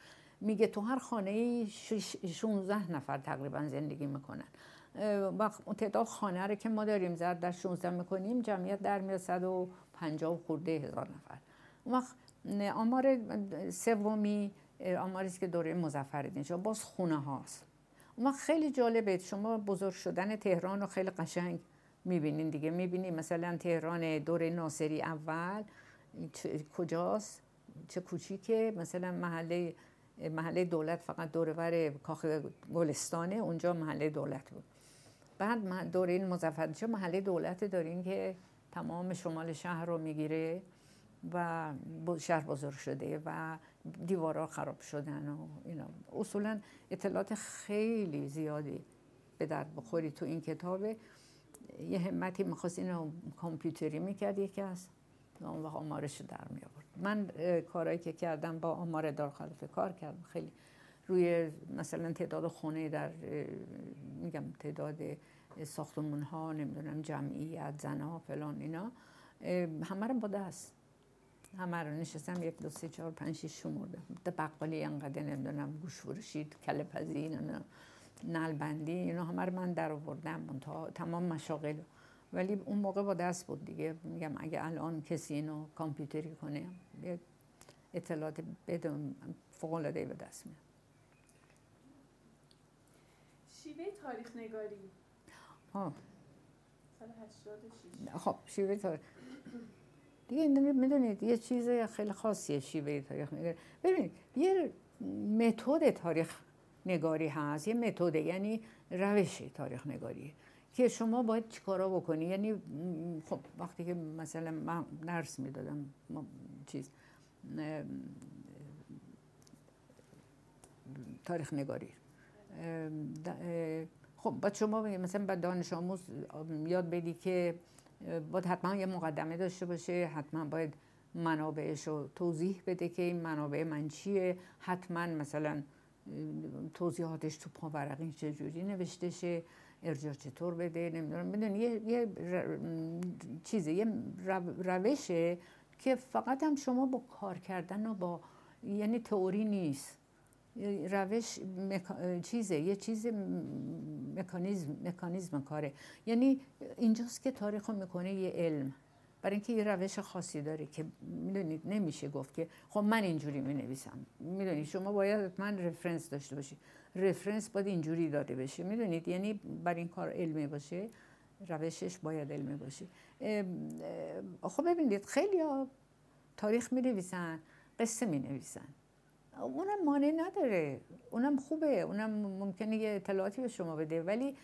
میگه تو هر خانه 16 نفر تقریبا زندگی میکنن. وقت تعداد خانه رو که ما داریم ضرب در 16 میکنیم جمعیت در میاد 150 خورده هزار نفر. اون وقت آمار سومی آماری است که دوره مظفرالدین شاه، باز خونه هاست. اون وقت خیلی جالبه، شما بزرگ شدن تهران رو خیلی قشنگ میبینین دیگه. میبینین مثلا تهران دوره ناصری اول کجاست، چه کوچیکه، مثلا محله دولت فقط دورور کاخ گلستانه، اونجا محله دولت بود. بعد دوره مظفرالدین شاه محله دولت دارین که تمام شمال شهر رو میگیره و شهر بزرگ شده و دیوارها خراب شدن و اینا. اصولا اطلاعات خیلی زیادی به درد بخوری تو این کتابه. یه همتی میخواست اینو کامپیوتری میکرد یکی از اون وقت آمارش در می آورد. من کارهایی که کردم با آمار دارالخلافه کار کردم، خیلی روی مثلا تعداد خونه در میگم تعداد ساختمون ها، نمیدونم جمعیت، زنها، فلان اینا، همه رو با دست همه رو نشستم 1 2 3 4 5 6 شمردم. بقالی انقدر نمیدونم گوش فروشی، کله پزی، اینا نلبندی، اینا همه رو من در آوردم تا تمام مشاغل. ولی اون موقع با دست بود دیگه. میگم اگه الان کسی اینو کامپیوتری کنه یه اطلاعات بدون فوق‌العاده به دست میاد. شیوه تاریخ نگاری سال 86. خب شیوه تاریخ دیگه میدونید یه چیز خیلی خاصیه شیوه تاریخ نگاری. ببینید یه متد تاریخ نگاری هست، یه متد یعنی روش تاریخ نگاری که شما باید چیکارا بکنی. یعنی خب وقتی که مثلا من درس میدادم تاریخ نگاری، خب باید شما مثلا به دانش آموز یاد بدی که باید حتما یه مقدمه داشته باشه، حتما باید منابعش رو توضیح بده که این منابع من چیه، حتما مثلا توضیحاتش تو پاورقی چجوری نوشته شه، ارجاع چطور بده، نمیدونم. بدون یه چیزه، یه روشه که فقط هم شما با کار کردن و با یعنی تئوری نیست، روش چیزه، یه چیز مکانیزم کاره. یعنی اینجاست که تاریخ رو میکنه یه علم، برای اینکه یه روش خاصی داره که میدونید نمیشه گفت که خب من اینجوری مینویسم. میدونید شما باید من رفرنس داشته باشی، رفرنس باید اینجوری داده بشه، میدونید. یعنی برای این کار علمی باشه، روشش باید علمی باشه. خب ببینید خیلی ها تاریخ مینویسن، قصه مینویسن، اونم مانع نداره، اونم خوبه، اونم ممکنه یه اطلاعاتی به شما بده، ولی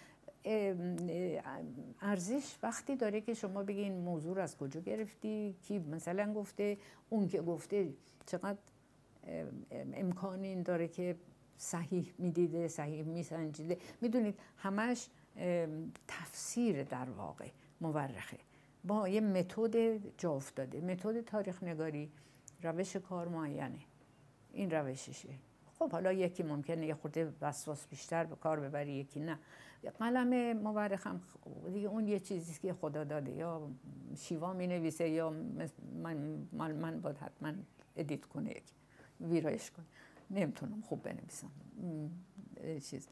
ارزش وقتی داره که شما بگی این موضوع رو از کجا گرفتی، کی مثلا گفته، اون که گفته چقدر امکان این داره که صحیح میدیده، صحیح میسنجیده. میدونید همش تفسیر در واقع مورخه با یه متد جا افتاده. متد تاریخ نگاری روش کار معینه، این روششه. خب حالا یکی ممکنه یه خورده وسواس بیشتر به کار ببری، یکی نه. قلم مورخ هم دیگه اون یه چیزی که خدا داده، یا شیوا می نویسه یا من باید حتما ادیت کنه، یک ویرایش کنه، نمیتونم خوب بنویسم چیز.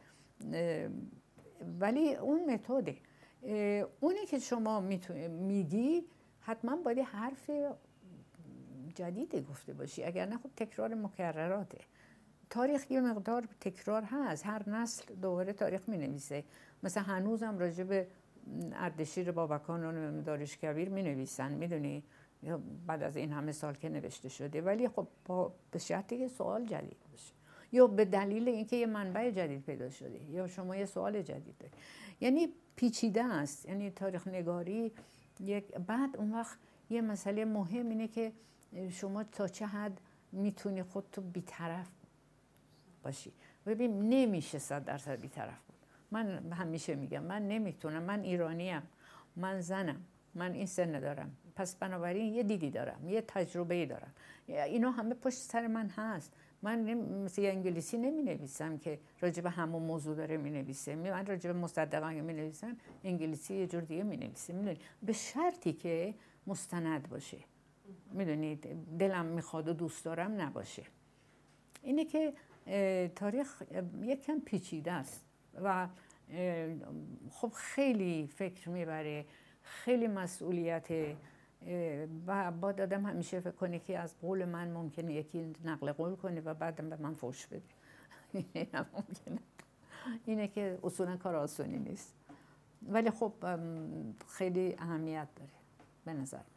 ولی اون متده، اونی که شما میگی حتما باید حرف جدیدی گفته باشی، اگر نه خب تکرار مکرراته. تاریخ یه مقدار تکرار هست، هر نسل دوباره تاریخ می نویسه. مثلا هنوزم راجع به اردشیر بابکان و داریوش کبیر می نویسن، میدونی، بعد از این همه سال که نوشته شده، ولی خب به شرطی که سوال جدید باشه، یا به دلیل اینکه یه منبع جدید پیدا شده، یا شما یه سوال جدید دارید. یعنی پیچیده است. یعنی تاریخ نگاری بعد اون وقت یه مسئله مهم اینه که شما تا چه حد میتونی خودتو بی‌طرف باشی. ببین نمیشه 100% بی‌طرف بود. من همیشه میگم من نمیتونم، من ایرانیم، من زنم، من این سن دارم، پس بنابراین یه دیدی دارم، یه تجربه‌ای دارم، اینا همه پشت سر من هست. من مثل انگلیسی نمی نویسم که راجع به همون موضوع داره می نویسه. من راجع به مصدقان می نویسم، انگلیسی یه جور دیگه می نویسه. میدونید به شرطی که مستند باشه. میدونید دلم میخواد و دوست دارم نباشه. اینه که تاریخ یک کم پیچیده است و خب خیلی فکر میبره، خیلی مسئولیت و باید آدم همیشه فکر کنه که از قول من ممکنه یکی نقل قول کنه و بعدم به من فحش بده. اینم ممکنه. اینه که اصولا کار آسونی نیست، ولی خب خیلی اهمیت داره به نظر من.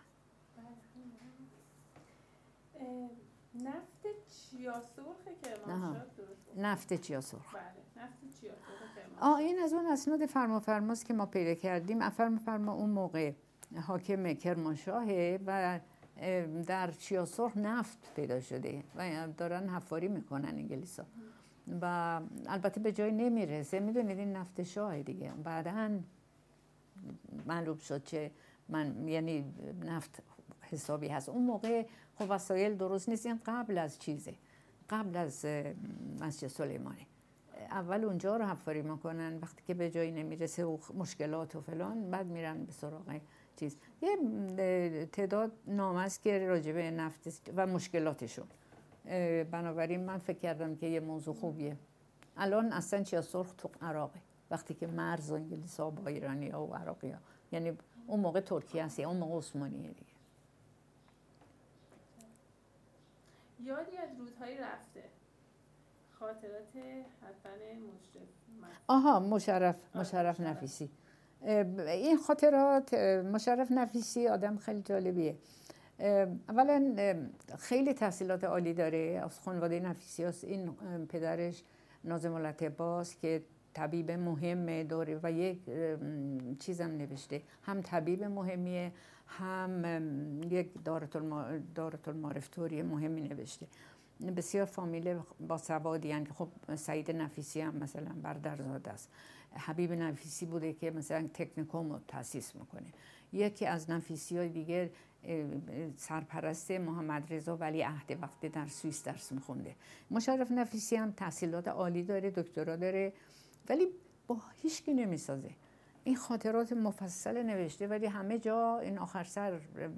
نفت چیا سرخ کرمانشاه درست؟ نفت چیا سرخ. بله، نفت چیا سرخ کرمانشاه. این از اون اسناد فرمانفرماست که ما پیدا کردیم. فرمانفرما اون موقع حاکم کرمانشاهه و در چیا سرخ نفت پیدا شده و دارن حفاری میکنن انگلیسا و البته به جای نمیرسه. میدونید این نفت شاه دیگه بعداً معلوم شد که یعنی نفت حسابی هست. اون موقع خب وسایل درست نیست، این قبل از چیزه، قبل از مسجد سلیمانی. اول اونجا رو حفاری میکنن، وقتی که به جایی نمیرسه و مشکلات و فلان بعد میرن به سراغ چیز. یه تعداد نامه است که راجع به نفت و مشکلاتشون، بنابراین من فکر کردم که یه موضوع خوبیه. الان اصلا چیا سرخ تو عراقه، وقتی که مرز انگلیس‌ها با ایرانی‌ها و عراقی‌ها، یعنی اون موقع ترکیه هست، اون موقع عثمانیه دیگه. یادی از روزهای رفته، خاطرات حسن مشرف نفیسی. این خاطرات مشرف نفیسی آدم خیلی جالبیه. اولا خیلی تحصیلات عالی داره، از خانواده نفیسی هست. این پدرش ناظم الاطباست که طبیب مهمه داره و یک چیزم نوشته، هم طبیب مهمیه هم یک دارت المعارف طوری مهمی نوشته. بسیار فامیل با سوادی، یعنی خب سعید نفیسی هم مثلا برادرزاده است. حبیب نفیسی بوده که مثلا تکنیکوم رو تأسیس میکنه. یکی از نفیسی های دیگه سرپرست محمد رضا ولی عهد وقتی در سوئیس درس میخونده. مشرف نفیسی هم تحصیلات عالی داره، دکترا داره، ولی با هیچ کی نمیسازه. این خاطرات مفصل نوشته ولی همه جا این آخر سر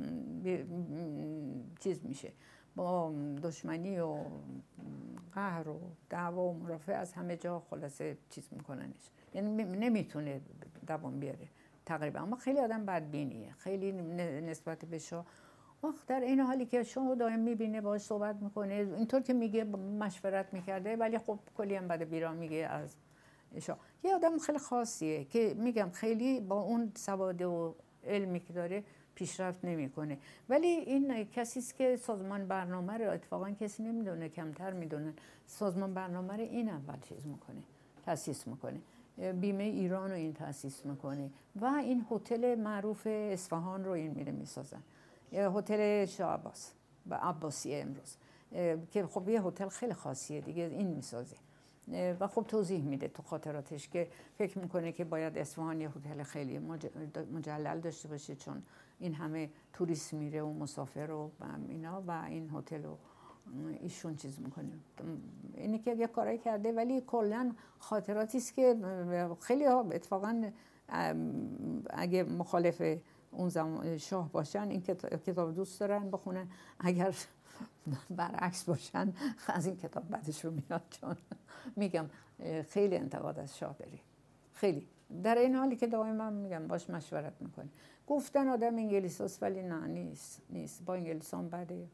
چیز میشه، با دشمنی و قهر و دعوا و مرافعه از همه جا خلاصه چیز میکننش، یعنی نمیتونه دوام بیاره تقریبا. اما خیلی آدم بدبینیه، خیلی نسبت به شاه. وقت در این حالی که شاه دائم میبینه باهاش صحبت میکنه، اینطور که میگه مشورت میکرده، ولی خب کلی هم بد بیرا میگه از شاه. یه آدم خیلی خاصیه که میگم خیلی با اون سواد و علمی که داره پیشرفت نمیکنه، ولی این کسی است که سازمان برنامه رو اتفاقا کسی نمیدونه، کمتر میدونن. سازمان برنامه رو این اول چیز میکنه، تأسیس میکنه، بیمه ایران رو این تأسیس میکنه و این هتل معروف اصفهان رو این میره میسازن، هتل شاه عباس و عباسی امروز که خب یه هتل خیلی خاصیه دیگه، این میسازه و خب توضیح میده تو خاطراتش که فکر میکنه که باید اصفهان یه هتل خیلی مجلل داشته باشه، چون این همه توریست میره و مسافر و اینا و این هتل رو ایشون چیز میکنه. اینی که یه کارایی کرده، ولی کلا خاطراتی است که خیلی اتفاقا اگه مخالف اون زمان شاه باشن این کتاب دوست دارن بخونن، اگر برعکس باشن از این کتاب بعدشون میاد، چون میگم خیلی انتقاد از شاه داری، خیلی. در این حالی که دائما میگم باش مشورت میکنه. گفتن آدم انگلیساست ولی نه، نیست. با انگلیسان بده،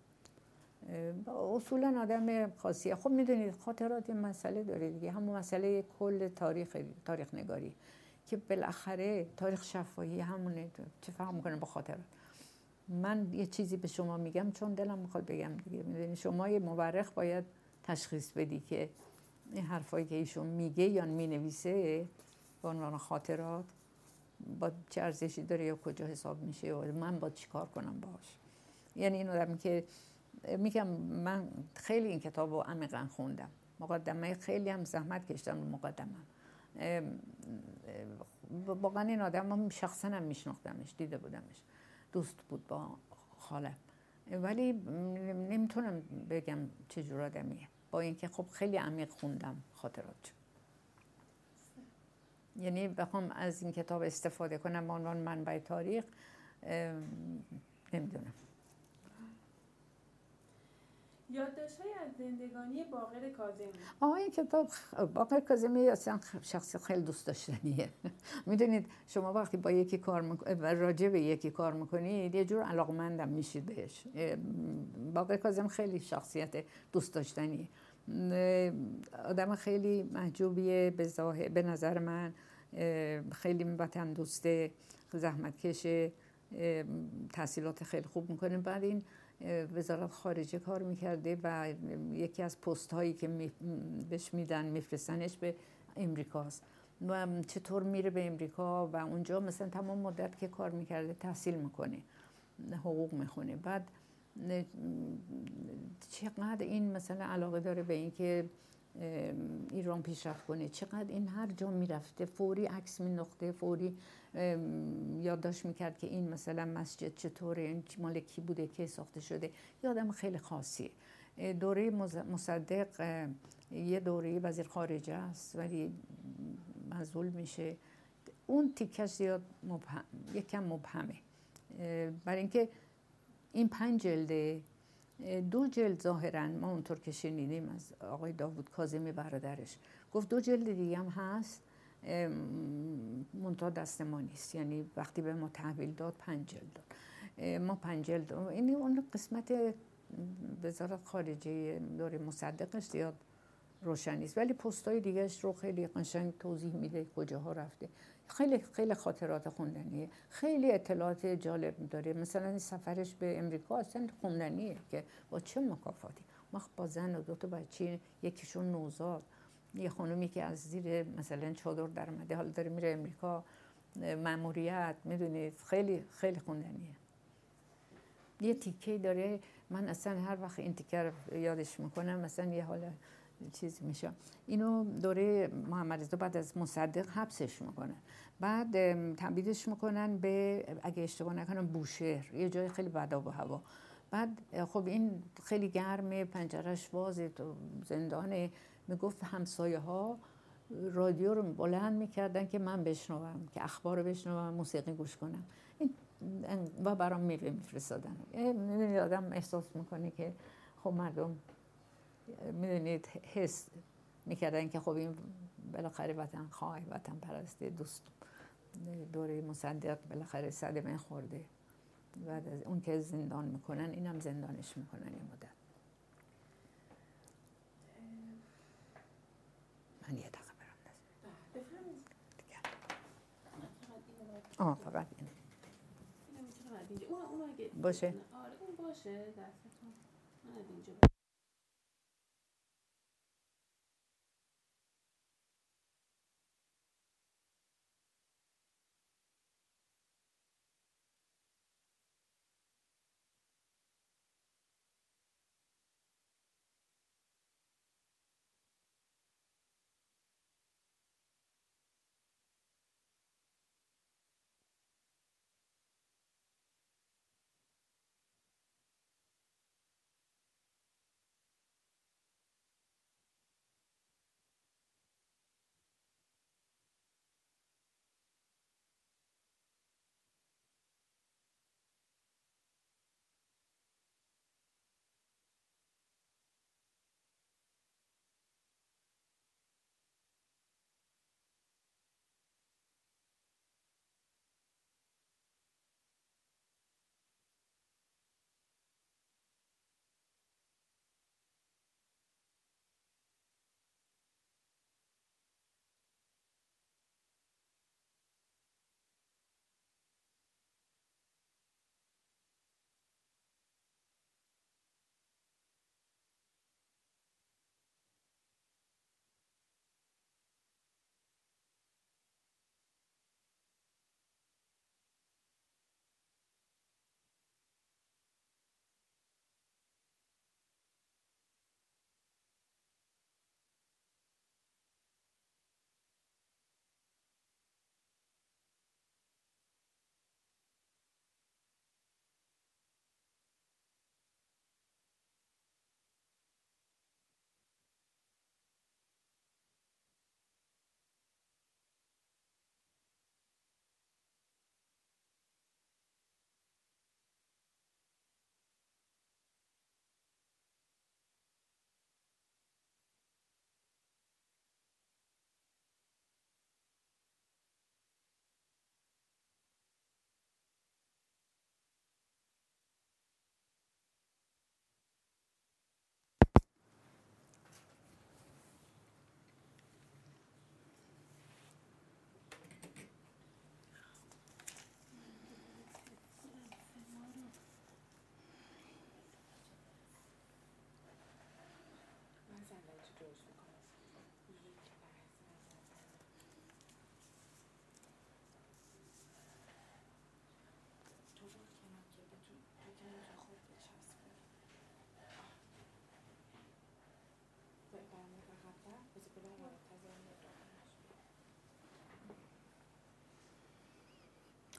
اصولا آدم خاصیه. خب میدونید خاطرات این مسئله داره دیگه، همون مسئله کل تاریخ نگاری که بالاخره تاریخ شفاهی همونه. چه فهم میکنه با خاطرات؟ من یه چیزی به شما میگم چون دلم میخواد بگم دیگه. میدونید شما یه مورخ باید تشخیص بدی که این حرفایی که ایشون میگه یا مینویسه به عنوان خاطرات با چه ارزشی داره یا کجا حساب میشه و من با چی کار کنم باش. یعنی این آدمی که میگم من خیلی این کتاب رو عمیقا خوندم، مقدمه خیلی هم زحمت کشتم مقدمه. واقعا این آدم هم شخصا هم میشناختمش، دیده بودمش، دوست بود با خالم، ولی نمیتونم بگم چجور آدمیه، با اینکه خب خیلی عمیق خوندم خاطرات. یعنی بخوام از این کتاب استفاده کنم به عنوان منبع تاریخ نمیدونم. یادداشت‌هایی از زندگانی باقر کاظمی. این کتاب باقر کاظمی اصلا شخصیت خیلی دوست داشتنیه. میدونید شما وقتی با یکی کار راجع به یکی کار میکنید یه جور علاقمندم میشید بهش. باقر کاظمی خیلی شخصیت دوست داشتنیه، آدم خیلی محجوبیه به نظر من، خیلی وطن دوسته، زحمتکشه، تحصیلات خیلی خوب میکنه. بعد این وزارت خارجه کار میکرده و یکی از پست هایی که بهش میدن میفرستنش به امریکاست و چطور میره به امریکا و اونجا مثلا تمام مدت که کار میکرده تحصیل میکنه، حقوق میخونه. بعد چقدر این مثلا علاقه داره به این که ایران پیشرفت کنه، چقدر این هر جا میرفته فوری عکس مینداخته، فوری یادداشت میکرد که این مثلا مسجد چطوره، این مال کی بوده، که ساخته شده. یه آدم خیلی خاصیه. دوره مصدق یه دوره وزیر خارجه است ولی معزول میشه. اون تیکش زیاد یکم مبهمه، برای اینکه این 5 جلده، 2 جلد ظاهراً ما اونطور که شنیدیم از آقای داوود کاظمی برادرش گفت 2 جلد دیگه هم هست، منتها دست ما نیست. یعنی وقتی به ما تحویل داد 5 جلد داد، ما 5 جلد داد. این اون قسمت وزارت خارجه دوره مصدقش زیاد روشن نیست، ولی پستای دیگهش رو خیلی قشنگ توضیح میده کجاها رفته. خیلی خیلی خاطرات خوندنیه، خیلی اطلاعات جالب داره. مثلا این سفرش به امریکا اصلا خوندنیه که با چه مکافاتی، ما با زن و 2 تا بچه، یکیشون نوزاد، یه خانومی که از زیر مثلا چادر در اومده حالا داره میره امریکا، مأموریت، میدونید خیلی خیلی خوندنیه. یه تیکه داره من اصلا هر وقت این تیکه رو یادش میکنم مثلا یه حال چیز میشه. اینو دوره محمد رضا بعد از مصدق حبسش میکنن، بعد تبعیدش میکنن به، اگه اشتباه نکنم، بوشهر، یه جای خیلی بد آب و هوا. بعد خب این خیلی گرمه، پنجرهش بازه، تو زندانه. میگفت همسایه ها رادیو رو بلند میکردن که من بشنوم، که اخبار رو بشنوم، موسیقی گوش کنم. این و برام میفرستادن. میدونید آدم احساس میکنه که خب مردم میدونید حس میکردن که خب این بالاخره وطن خواه، وطن پرست، دوست. دوره مصدق بالاخره صدمه خورده، بعد از اون که زندان میکنن اینم زندانش میکنن یه مدت. من یه دقیقه برم بفرمایید. فقط این اون اگه باشه. آره اون باشه دستتون. من از اینجا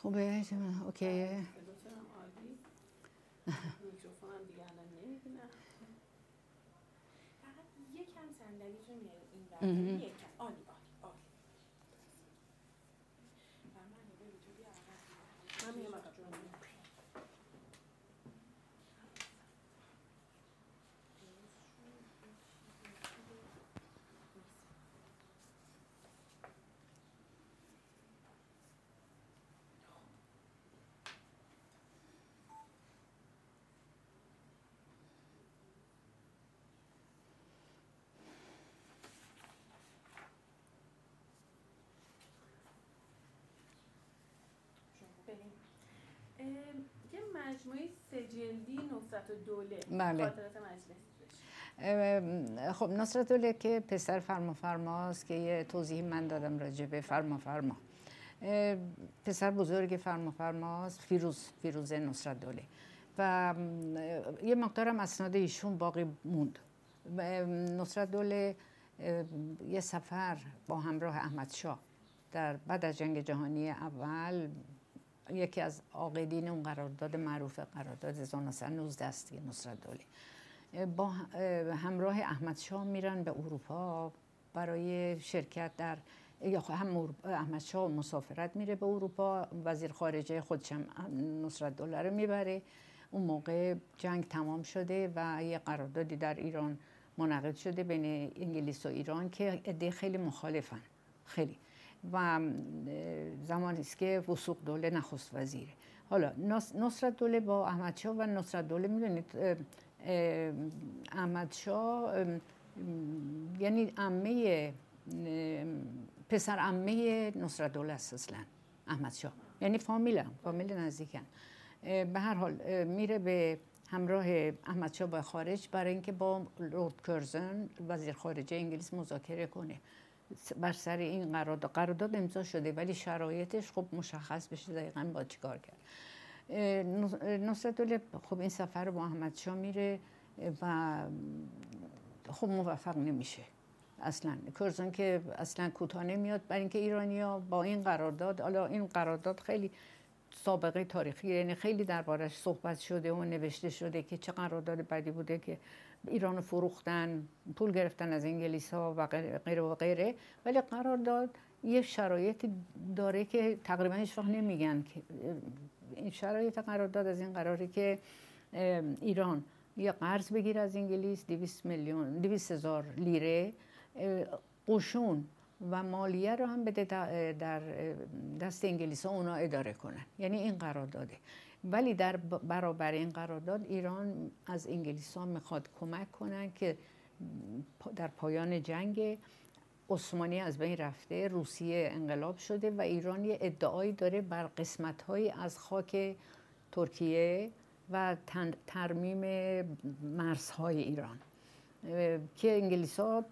خوبه؟ اوکیه؟ دکترم عالی. میکروفونم دیگه الان نمیبینم. فقط یکم صندلیتون میارید این برای یکم. عالی عالی عالی. من میام عقب. یه مجموعه 3 جلدی نصرت‌الدوله بله. خاطرات مجلس. خب نصرت‌الدوله که پسر فرمافرماست که یه توضیحی من دادم راجع به فرمافرما. پسر بزرگ فرمافرماست، فیروز نصرت‌الدوله و یه مقدارم اسناد ایشون باقی موند. نصرت‌الدوله یه سفر با همراه احمدشاه در بعد از جنگ جهانی اول یکی از عاقدین اون قرارداد معروف قرارداد 1919 است نصرت‌الدوله با همراه احمدشاه میرن به اروپا برای شرکت در هم احمدشاه مسافرت میره به اروپا، وزیر خارجه خودشم نصرت‌الدوله رو میبره. اون موقع جنگ تمام شده و یه قراردادی در ایران منعقد شده بین انگلیس و ایران که عده خیلی مخالفن، خیلی، و زمانی است که وثوق دوله نخست وزیره. حالا نصرت‌الدوله با احمدشاه و نصرت‌الدوله میدونید احمدشاه یعنی عمه پسر عمه نصرت‌الدوله است اصلا احمدشاه، یعنی فامیل نزدیکن. به هر حال میره به همراه احمدشاه به خارج برای اینکه با لورد کرزن وزیر خارجه انگلیس مذاکره کنه بر سر این قرارداد امضا شده، ولی شرایطش خب مشخص بشه دقیقاً با چیکار کرد. نصرت‌الدوله خب این سفر رو با احمدشاه میره و خب موفق نمیشه اصلا. کرزن که اصلا کوتاه نمیاد، برای اینکه ایرانی‌ها با این قرارداد، حالا این قرارداد خیلی سابقه تاریخی، یعنی خیلی دربارش صحبت شده و نوشته شده که چه قرارداد بدی بوده که ایرانو فروختن، پول گرفتن از انگلیس‌ها و غیره و غیره، ولی قرارداد یه شرایطی داره که تقریبا هیچ وقت نمیگن که این شرایط قرارداد از این قراره که ایران یه قرض بگیره از انگلیس 200,000 لیره قشون و مالیه رو هم بده در دست انگلیس ها اونا اداره کنن، یعنی این قرارداده. ولی در برابر این قرارداد ایران از انگلیس ها میخواد کمک کنن که در پایان جنگ عثمانی از بین رفته، روسیه انقلاب شده و ایران یه ادعایی داره بر قسمت‌هایی از خاک ترکیه و ترمیم مرزهای ایران که انگلیس‌ها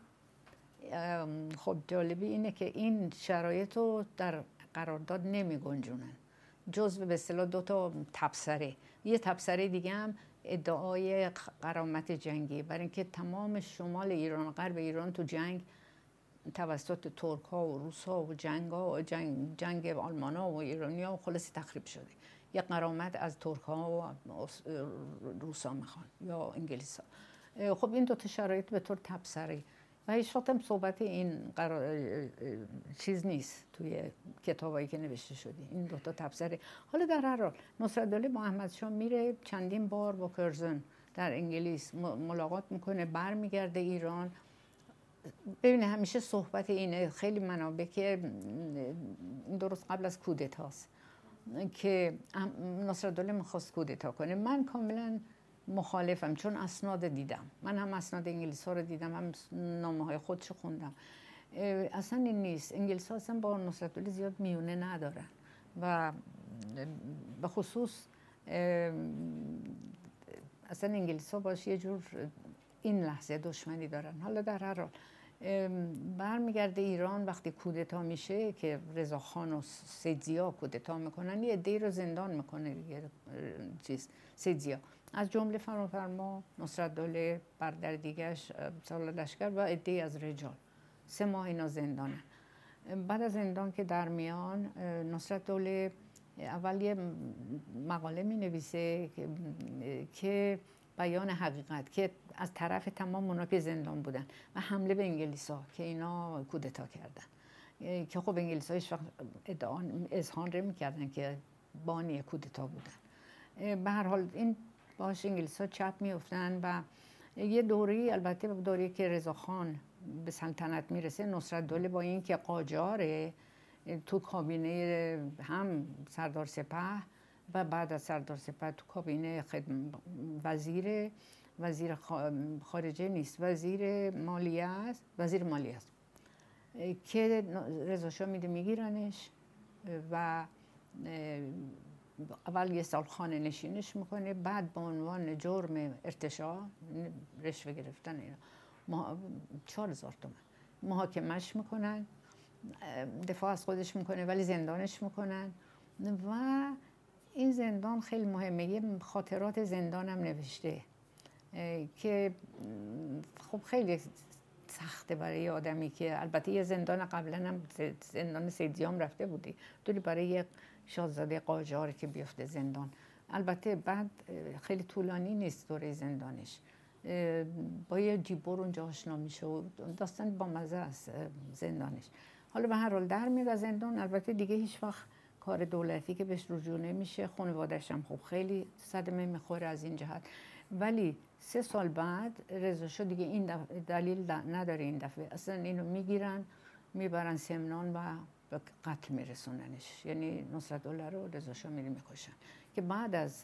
خب جالبی اینه که این شرایط رو در قرارداد نمی گنجونن، جزو به اصطلاح 2 تا تبصره. یه تبصره دیگه هم ادعای غرامت جنگی، برای اینکه تمام شمال ایران و غرب ایران تو جنگ توسط ترک ها و روس ها و جنگ آلمان ها و ایرانی ها خلاص تخریب شده. یه غرامت از ترک ها و روس ها میخوان یا انگلیس ها. خب این 2 تا شرایط به طور تبصره و هیچ وقت هم صحبت این چیز نیست توی کتابایی که نوشته شده، این 2 تا تبصره. حالا در هر حال نصرت‌الدوله با احمدشاه میره چندین بار با کرزن در انگلیس ملاقات میکنه، برمیگرده ایران. ببینه همیشه صحبت اینه، خیلی منابع که درست قبل از کودتاست که نصرت‌الدوله میخواست کودتا کنه. من کاملا مخالفم، چون اسناد دیدم، من هم اسناد انگلیس ها رو دیدم، هم نامه های خودشو خوندم. اصلا این نیست، انگلیس ها اصلا با نصرت‌الدوله زیاد میونه ندارن و به خصوص اصلا انگلیس ها باش یه جور این لحظه دشمنی دارن. حالا در هر حال برمیگرده ایران، وقتی کودتا میشه که رضاخان و سیدزیا کودتا میکنن، یه عده‌ای رو زندان میکنه سیدزیا، از جمله فرمانفرما نصرت‌الدوله، برادر دیگه‌اش سالار لشکر و عده‌ای از رجال. 3 ماه اینا زندانن. بعد از زندان که در میان، نصرت‌الدوله اول یه مقاله می نویسه که بیان حقیقت که از طرف تمام اونا که زندان بودن و حمله به انگلیس‌ها که اینا کودتا کردن، که خب انگلیس‌ها هیچ وقت اظهار نمی‌کردن که بانی کودتا بودن. به هر حال این باش انگلیس‌ها چپ می‌افتن و یه دوری، البته دوری که رضاخان به سلطنت میرسه، نصرالدوله با این که قاجاره تو کابینه هم سردار سپه و بعد از سردار سپه تو کابینه وزیر خارجه نیست، وزیر مالیه است که رضا شاه میده میگیرنش و اول یه سال خانه نشینش میکنه، بعد به عنوان جرم ارتشاء، رشوه گرفتن اینا، 4000 تومان محاکمش میکنن، دفاع از خودش میکنه ولی زندانش میکنن. و این زندان خیلی مهمه، یه خاطرات زندانم نوشته که خب خیلی سخته برای آدمی که، البته یه زندان قبلا هم زندان سیدیام رفته بودی، دوری برای یه شاهزاده قاجار که بیفته زندان. البته بعد خیلی طولانی نیست دوره زندانش، با یه جیبور اونجا آشنا میشه و داستان با مزه است زندانش. حالا به هر حال در میره زندان، البته دیگه هیچ وقت کار دولتی که بهش رجوع نمیشه، خانواده‌اش هم خب خیلی صدمه میخوره از این جهت. ولی 3 سال بعد رضا شاه دیگه این دلیل نداره، این دفعه اصلا اینو میگیرن میبرن سمنان و به قتل میرسوننش، یعنی نصرالدوله رو رضا شاه میکشن. که بعد از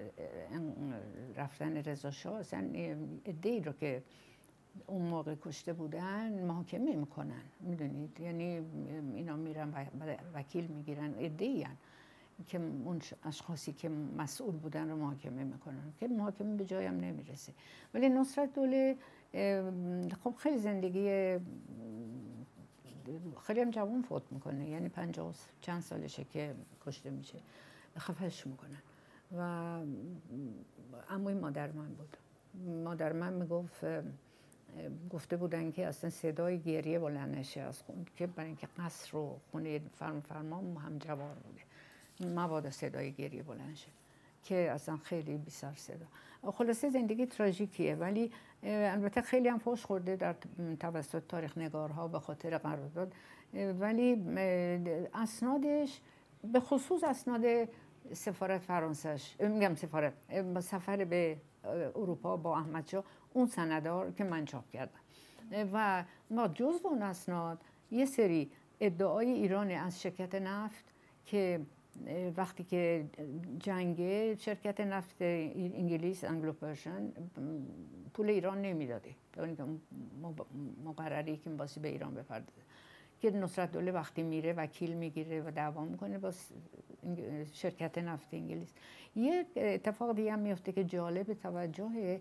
رفتن رضا شاه اصلا عده‌ای رو که اون موقع کشته بودن محاکمه میکنن، میدونید، یعنی اینا میرن وکیل میگیرن، عده‌ای که اون اشخاصی که مسئول بودن رو محاکمه میکنن که محاکمه به جایی هم نمیرسه. ولی نصرالدوله خب خیلی زندگی خیلی هم جوان فوت میکنه، یعنی 50 چند سالشه که کشته میشه، خفش میکنن. و عموی مادر من بود، مادر من گفته بودن که اصلا صدای گریه بلند نشه از خون، که برای اینکه قصر و خونه فرمان هم جوار بوده، مبادا صدای گریه بلند شه، که اصلا خیلی بی سر صدا. خلاصه زندگی تراژیکیه، ولی البته خیلی هم فحش خورده در توسط تاریخ نگارها به خاطر قرارداد. ولی اسنادش، به خصوص اسناد سفارت فرانسهش، میگم سفارت، سفر به اروپا با احمدشاه، اون سندار که من چاپ کردم و ما جزو اون اسناد یه سری ادعای ایران از شرکت نفت که وقتی که جنگ شرکت نفت انگلیس انگلو پرشن پول ایران نمیداده، مقرری که می‌بایستی به ایران بپردازه، که نصرالدوله وقتی میره وکیل میگیره و دعوا میکنه با شرکت نفت انگلیس. یه اتفاق دیگه هم میفته که جالب توجه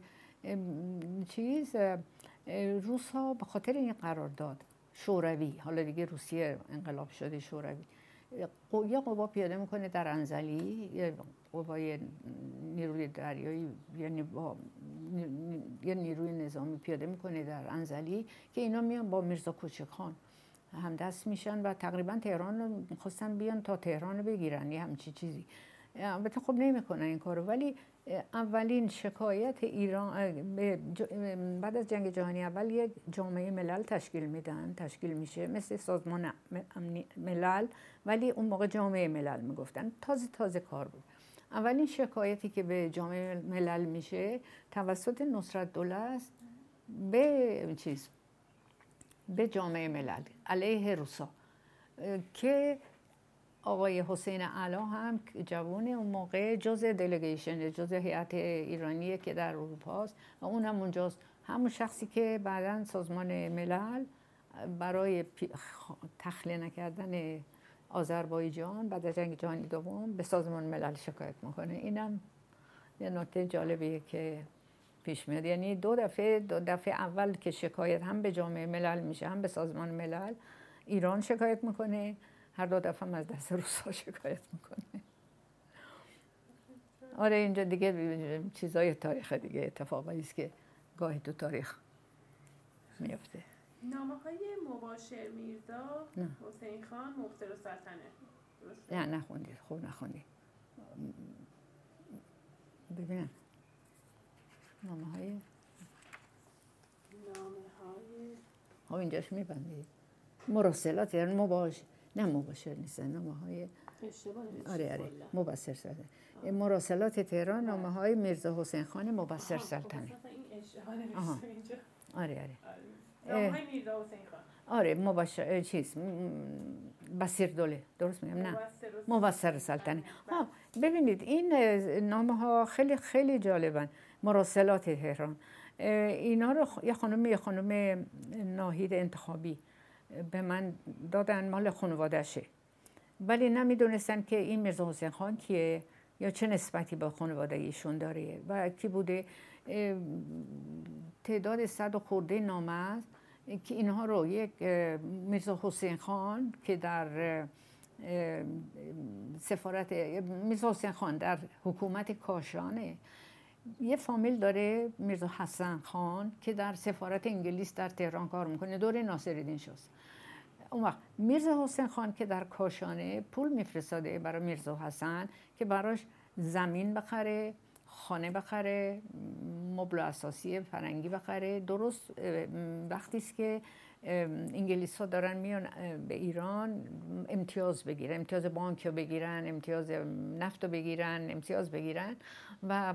روس‌ها به خاطر این قرارداد شوروی، حالا دیگه روسیه انقلاب شده شوروی، یه قوا پیاده میکنه در انزلی، یه قوای نیروی دریایی، یعنی با یه نیروی نظامی پیاده میکنه در انزلی که اینا میان با میرزا کوچکخان همدست میشن و تقریبا تهران رو میخواستن بیان تا تهران رو بگیرن، یه همچی چیزی. البته خب نمیکنن این کارو، ولی اولین شکایت ایران بعد از جنگ جهانی اول یک جامعه ملل تشکیل میشه مثل سازمان ملل، ولی اون موقع جامعه ملل میگفتن، تازه کار بود. اولین شکایتی که به جامعه ملل میشه توسط نصرالدوله است به جامعه ملل علیه روسا، که آقای حسین علا هم جوان اون موقع جزء دلیگیشن، جزء هیئت ایرانیه که در اروپا است و اون هم اونجاست، همون شخصی که بعداً سازمان ملل برای تخلیه نکردن آذربایجان بعد از جنگ جهانی دوم به سازمان ملل شکایت میکنه. اینم یه نکته جالبیه که پیش میاد، یعنی دو دفعه اول که شکایت هم به جامعه ملل میشه هم به سازمان ملل، ایران شکایت میکنه، هر دو دفعه هم از دست روس‌ها شکایت میکنه. آره اینجا دیگه چیزای تاریخ دیگه، اتفاقایی است که گاهی تو تاریخ میفته. نامه‌های مباشر میرزا حسین خان مبصر السلطنه، نه نخوندید، خوب نخوندید. ببینم نامه ها اینجاش میبندید. مراسلات یعنی مباشر نیستن، نامه های آره مبصر سلطنه. مراسلات تهران، نامه های میرزا حسین خان مبصر سلطنه. آره نامه های میرزا حسین خان. آره مباشر بصیر دوله، درست میگم؟ نه مبصر سلطنه. ها ببینید این نامه ها خیلی خیلی جالبن. مراسلات تهران اینا رو یه خانم ناهید انتخابی به من دادن، مال خانواده‌شه، ولی نمیدونستن که این میرزا حسین خان کیه یا چه نسبتی با خانواده ایشون داره و کی بوده. تعداد 100 خورده نامه است که اینها رو یک میرزا حسین خان که در سفارت میرزا حسین خان در حکومت کاشانه، یه فامیل داره میرزا حسن خان که در سفارت انگلیس در تهران کار میکنه، دوره ناصرالدین شاست. اون وقت میرزا حسین خان که در کاشانه پول میفرستاده برای میرزا حسن که براش زمین بخره، خانه بخره، مبل اساسی فرنگی بخره. درست وقتی است که انگلیس ها دارن میان به ایران امتیاز بگیرن، امتیاز بانک بگیرن، امتیاز نفت بگیرن، امتیاز بگیرن و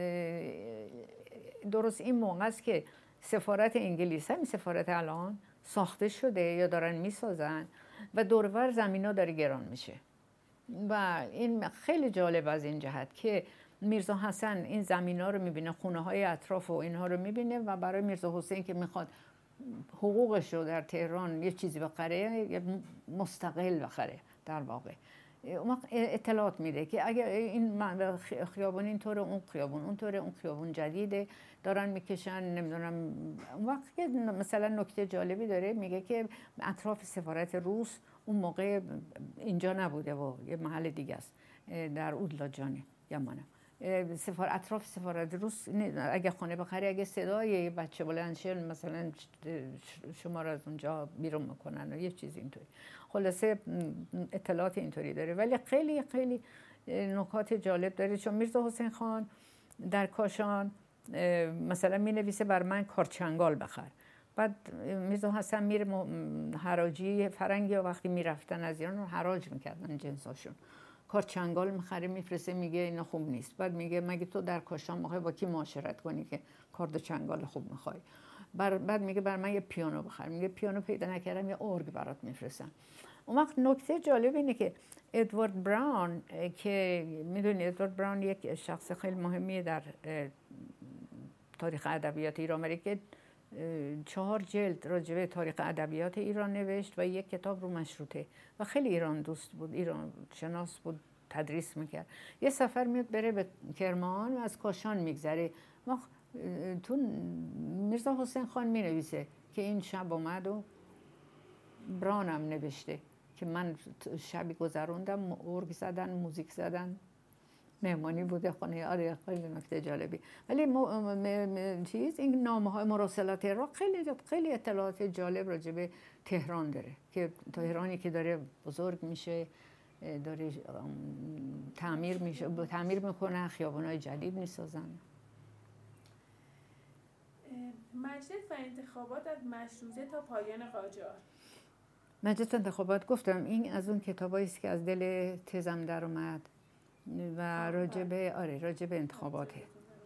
درست این موقع است که سفارت انگلیس، همین سفارت الان ساخته شده یا دارن میسازن و دورور زمینا داره گران میشه. و این خیلی جالب از این جهت که میرزا حسن این زمینا رو میبینه، خونه های اطراف و اینها رو میبینه و برای میرزا حسین که میخواد حقوقش رو در تهران یه چیزی بخره، مستقل بخره در واقع، اون اطلاعات میده که اگه این خیابون اینطوره، اون خیابون اونطوره، اون خیابون جدیده دارن میکشن، نمیدونم. اون وقت که مثلا نکته جالبی داره، میگه که اطراف سفارت روس اون موقع اینجا نبوده و یه محل دیگه است در اودلاجانه یمانه. اطراف سفارت روس اگه خانه بخری، اگه صدای بچه بلند شه مثلا شما رو از اونجا بیرون میکنن و یه چیز اینطوری. خلاصه اطلاعات اینطوری داره، ولی خیلی خیلی نکات جالب داره. چون میرزا حسین خان در کاشان مثلا می نویسه بر من کارچنگال بخر، بعد میرزا حسن میره حراجی فرنگی ها وقتی میرفتن از ایران حراج میکردن جنساشون، کارچنگال میخره میفرسته، میگه اینا خوب نیست. بعد میگه مگه تو در کاشان میخوای با کی معاشرت کنی که کارد چنگال خوب میخوای؟ بعد میگه بر من یه پیانو بخر، میگه پیانو پیدا نکردم یه ارگ برات میفرستم. اون وقت نکته جالب اینه که ادوارد براون که میدونید ادوارد براون یک شخص خیلی مهمیه در تاریخ ادبیات ایران، که 4 جلد راجع به تاریخ ادبیات ایران نوشت و یک کتاب رو مشروطه و خیلی ایران دوست بود، ایران شناس بود، تدریس میکرد. یه سفر میاد بره به کرمان و از کاشان میگذره. تو میرزا حسین خان مینویسه که این شب اومد و برانم نوشته که من شبی گذروندم، ارگ زدن، موزیک زدن، مهمانی بوده خونه. آره خیلی نکته جالبی. ولی این نامه‌های مراسلات تهران خیلی اطلاعات جالب راجع به تهران داره که تهرانی که داره بزرگ میشه، داره تعمیر میکنه، خیابان‌های جدید میسازن. مجلس و انتخابات از مشروطه تا پایان قاجار. مجلس انتخابات گفتم این از اون کتابایی است که از دل تزم در اومد و راجع به انتخاباته.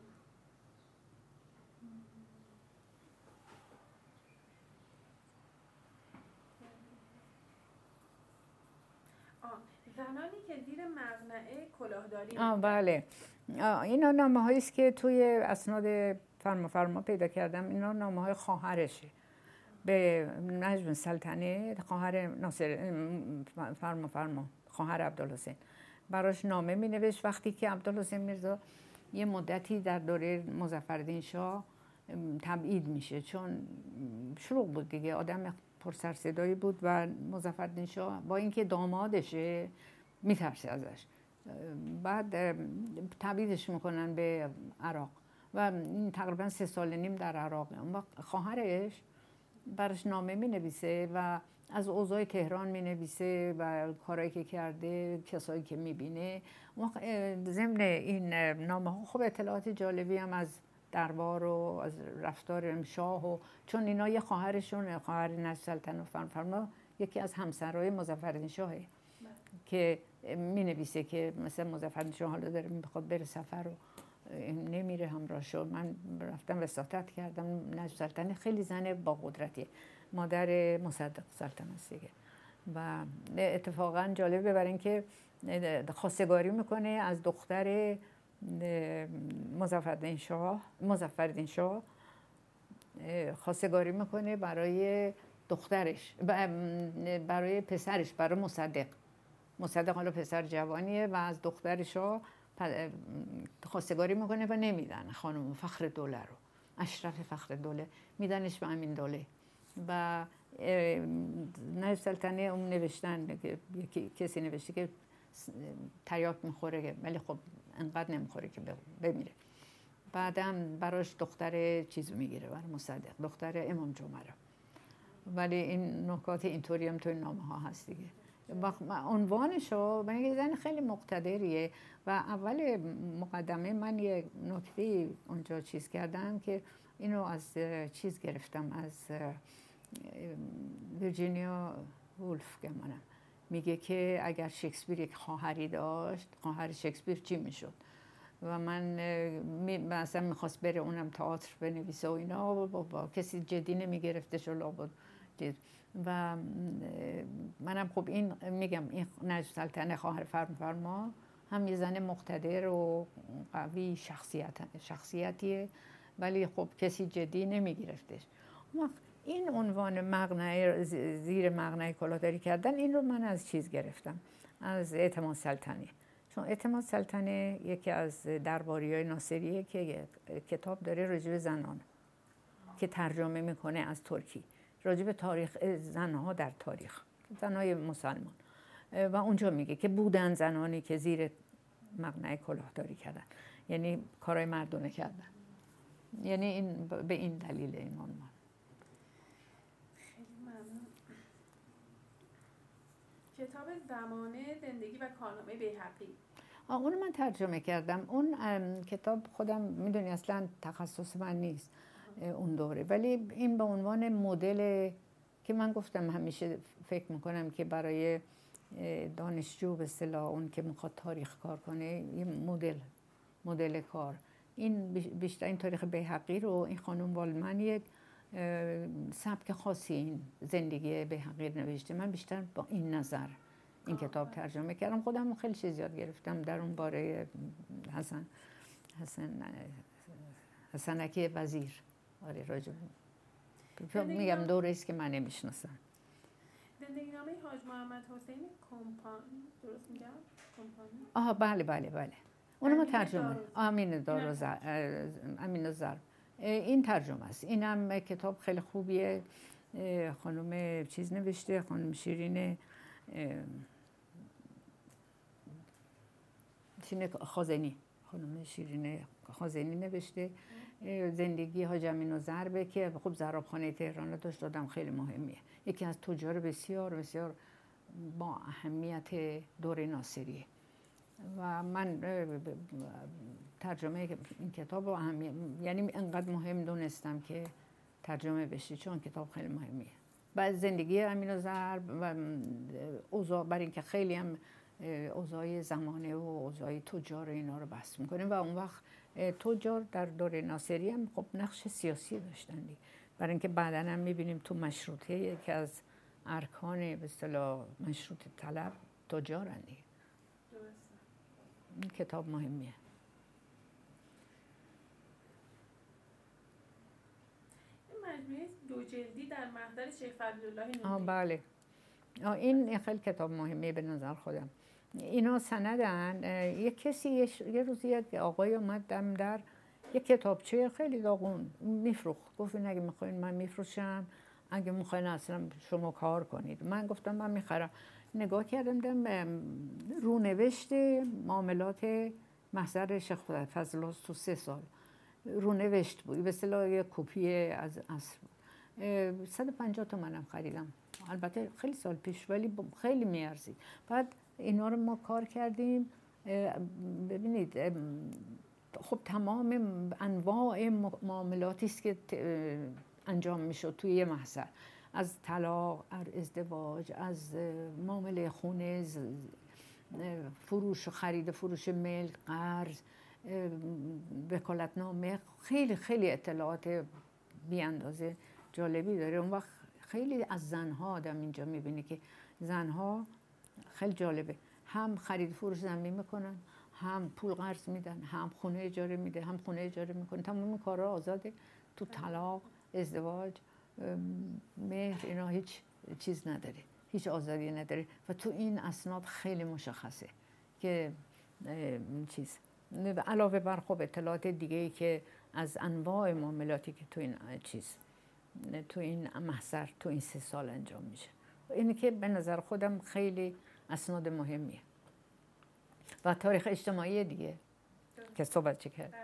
زنانی که زیر مقنعه کلاهداری بله، اینا نامه‌هایی است که توی اسناد فرما پیدا کردم. اینا نامه‌های خواهرشه به نجم سلطنه، خواهر ناصر فرما خواهر عبدالحسین، براش نامه می نوشت وقتی که عبدالحسین میرزا یه مدتی در دوره مظفرالدین شاه تبعید میشه، چون شلوغ بود دیگه، آدم پرسر صدایی بود و مظفرالدین شاه با اینکه دامادشه میترسه ازش. بعد تبعیدش میکنن به عراق و این تقریبا 3 سال و نیم در عراقه. اون وقت خواهرش براش نامه می نویسه و از اوضاع تهران می‌نویسه و کارهایی که کرده، کسایی که می‌بینه. ضمن این نامه‌ها خب اطلاعات جالبی هم از دربار و از رفتار شاه و چون اینا یه خواهرشون، خواهر نجم‌السلطنه فرما یکی از همسرای مظفرالدین شاهه که می‌نویسه که مثلا مظفرالدین شاه حالا داره می‌خواد بره سفر و نمیره همراهشو. من رفتم وساطت کردم. نجم‌السلطنه خیلی زن با قدرتیه، مادر مصدق سلطنه است دیگه. و اتفاقا جالبه برای اینکه خواستگاری میکنه از دختر مظفرالدین شاه خواستگاری میکنه برای دخترش، برای پسرش، برای مصدق حالا پسر جوانیه و از دختر شاه خواستگاری میکنه و نمیدن خانم فخر دوله رو، اشرف فخر دوله، میدنش به امین دوله. و نجم‌السلطنه اون نوشتن که کسی نوشته که تریاک میخوره ولی خب انقدر نمیخوره که بمیره. بعدم براش دختر چیزو میگیره، برای مصدق دختر امام جمعه رو. ولی این نکات اینطوری هم تو این نامه ها هست دیگه. عنوانشو من یه زن خیلی مقتدریه و اول مقدمه من یه نکته اونجا چیز کردم که اینو از چیز گرفتم، از ویرجینیا وولف گمانم، میگه که اگر شکسپیر یک خواهری داشت، خواهر شکسپیر چی میشد؟ و من مثلا میخواست بره اونم تئاتر بنویسه و اینا، با کسی جدی نمیگرفتش و لابد دید. و منم خب این میگم این نجم‌السلطنه خواهر فرما هم یه زن مقتدر و قوی شخصیتیه، ولی خب کسی جدی نمیگرفتش. این عنوان مقنعه، زیر مقنعه کلاهداری کردن، این رو من از چیز گرفتم، از اعتماد سلطنه. چون اعتماد سلطنه یکی از درباریای ناصریه که کتاب داره راجع به زنان که ترجمه میکنه از ترکی، راجع به تاریخ زنها در تاریخ، زنهای مسلمان. و اونجا میگه که بودن زنانی که زیر مقنعه کلاهداری کردن، یعنی کارهای مردونه کردن. یعنی این به این دلیل این عنوان. کتاب زمانه زندگی و کارنامه بیهقی، اون من ترجمه کردم. اون کتاب خودم میدونی اصلا تخصص من نیست اون دوره، ولی این به عنوان مدل که من گفتم همیشه فکر میکنم که برای دانشجو به اصطلاح اون که میخواد تاریخ کار کنه یه مدل کار. این بیشتر این تاریخ بیهقی رو این خانم والمن یک سبک خاصی این زندگی بیهقی نوشته. من بیشتر با این نظر این کتاب ترجمه کردم. خودم خیلی چیز یاد گرفتم در اون باره. حسنکی وزیر، آره راجب میگم دوره است که من نمیشناسم. زندگی نامه حاج محمد حسین کمپانی، درست میگم؟ کمپانی؟ بله. اونو ما ترجمه امین ضرب این ترجمه است. اینم کتاب خیلی خوبیه. خانم چیز نوشته، خانم شیرین خازنی، خانم شیرین خازنی نوشته. زندگی حاج امین ضربه که خب ضرابخانه تهران داشت، دادم خیلی مهمیه. یکی از تجار بسیار بسیار با اهمیت دوره ناصریه و من ترجمه این کتاب رو یعنی انقدر مهم دونستم که ترجمه بشه، چون کتاب خیلی مهمیه. بعد زندگی امین ضرب و اوضاع، برای اینکه خیلی هم اوضاع زمانه و اوضاع تجار اینا رو بحث میکنیم و اون وقت تجار در دوره ناصری هم خب نقش سیاسی داشتن دیگه، برای اینکه بعداً هم میبینیم تو مشروطه یکی از ارکان به اصطلاح مشروطه طلب تجارن دیگه. این کتاب مهمیه. مجموعه 2 جلدی در محضر شیخ فضلالله نوری. بله. این خیلی کتاب مهمیه به نظر خودم. اینا سندن. یک کسی یه روزی یک آقای اومد دم در یک کتابچه خیلی داغون میفروخت. گفت اگه میخواین من میفروشم، اگه میخواین اصلا شما کار کنید. من گفتم من میخرم. نگاه کردم دیدم رونوشت معاملات محضر شیخ فضلالله تو 3 سال رونوشت بود، به اصطلاح یک کپی از اصل بود. 150 تومنم خریدم البته خیلی سال پیش، ولی خیلی میارزید. بعد اینا رو ما کار کردیم. ببینید خب تمام انواع معاملاتی است که انجام میشد توی یه محضر، از طلاق، از ازدواج، از معامله خونه، فروش و خرید، فروش ملک، قرض، وکالتنامه، خیلی خیلی اطلاعات بی اندازه جالبی داره. اون وقت خیلی از زنها آدم اینجا میبینه که زنها خیلی جالبه، هم خرید فروش زمین میکنن، هم پول قرض میدن، هم خونه اجاره میده، هم خونه اجاره میکنه. تمام این کارا آزاده. تو طلاق، ازدواج، مهر، اینا هیچ چیز نداره، هیچ آزادی نداره. و تو این اسناد خیلی مشخصه که چیز علاوه بر خب اطلاعات دیگه ای که از انواع معاملاتی که تو این چیز، تو این محضر، تو این 3 سال انجام میشه. اینه که به نظر خودم خیلی اسناد مهمیه. و تاریخ اجتماعی دیگه که صحبت چه کرد.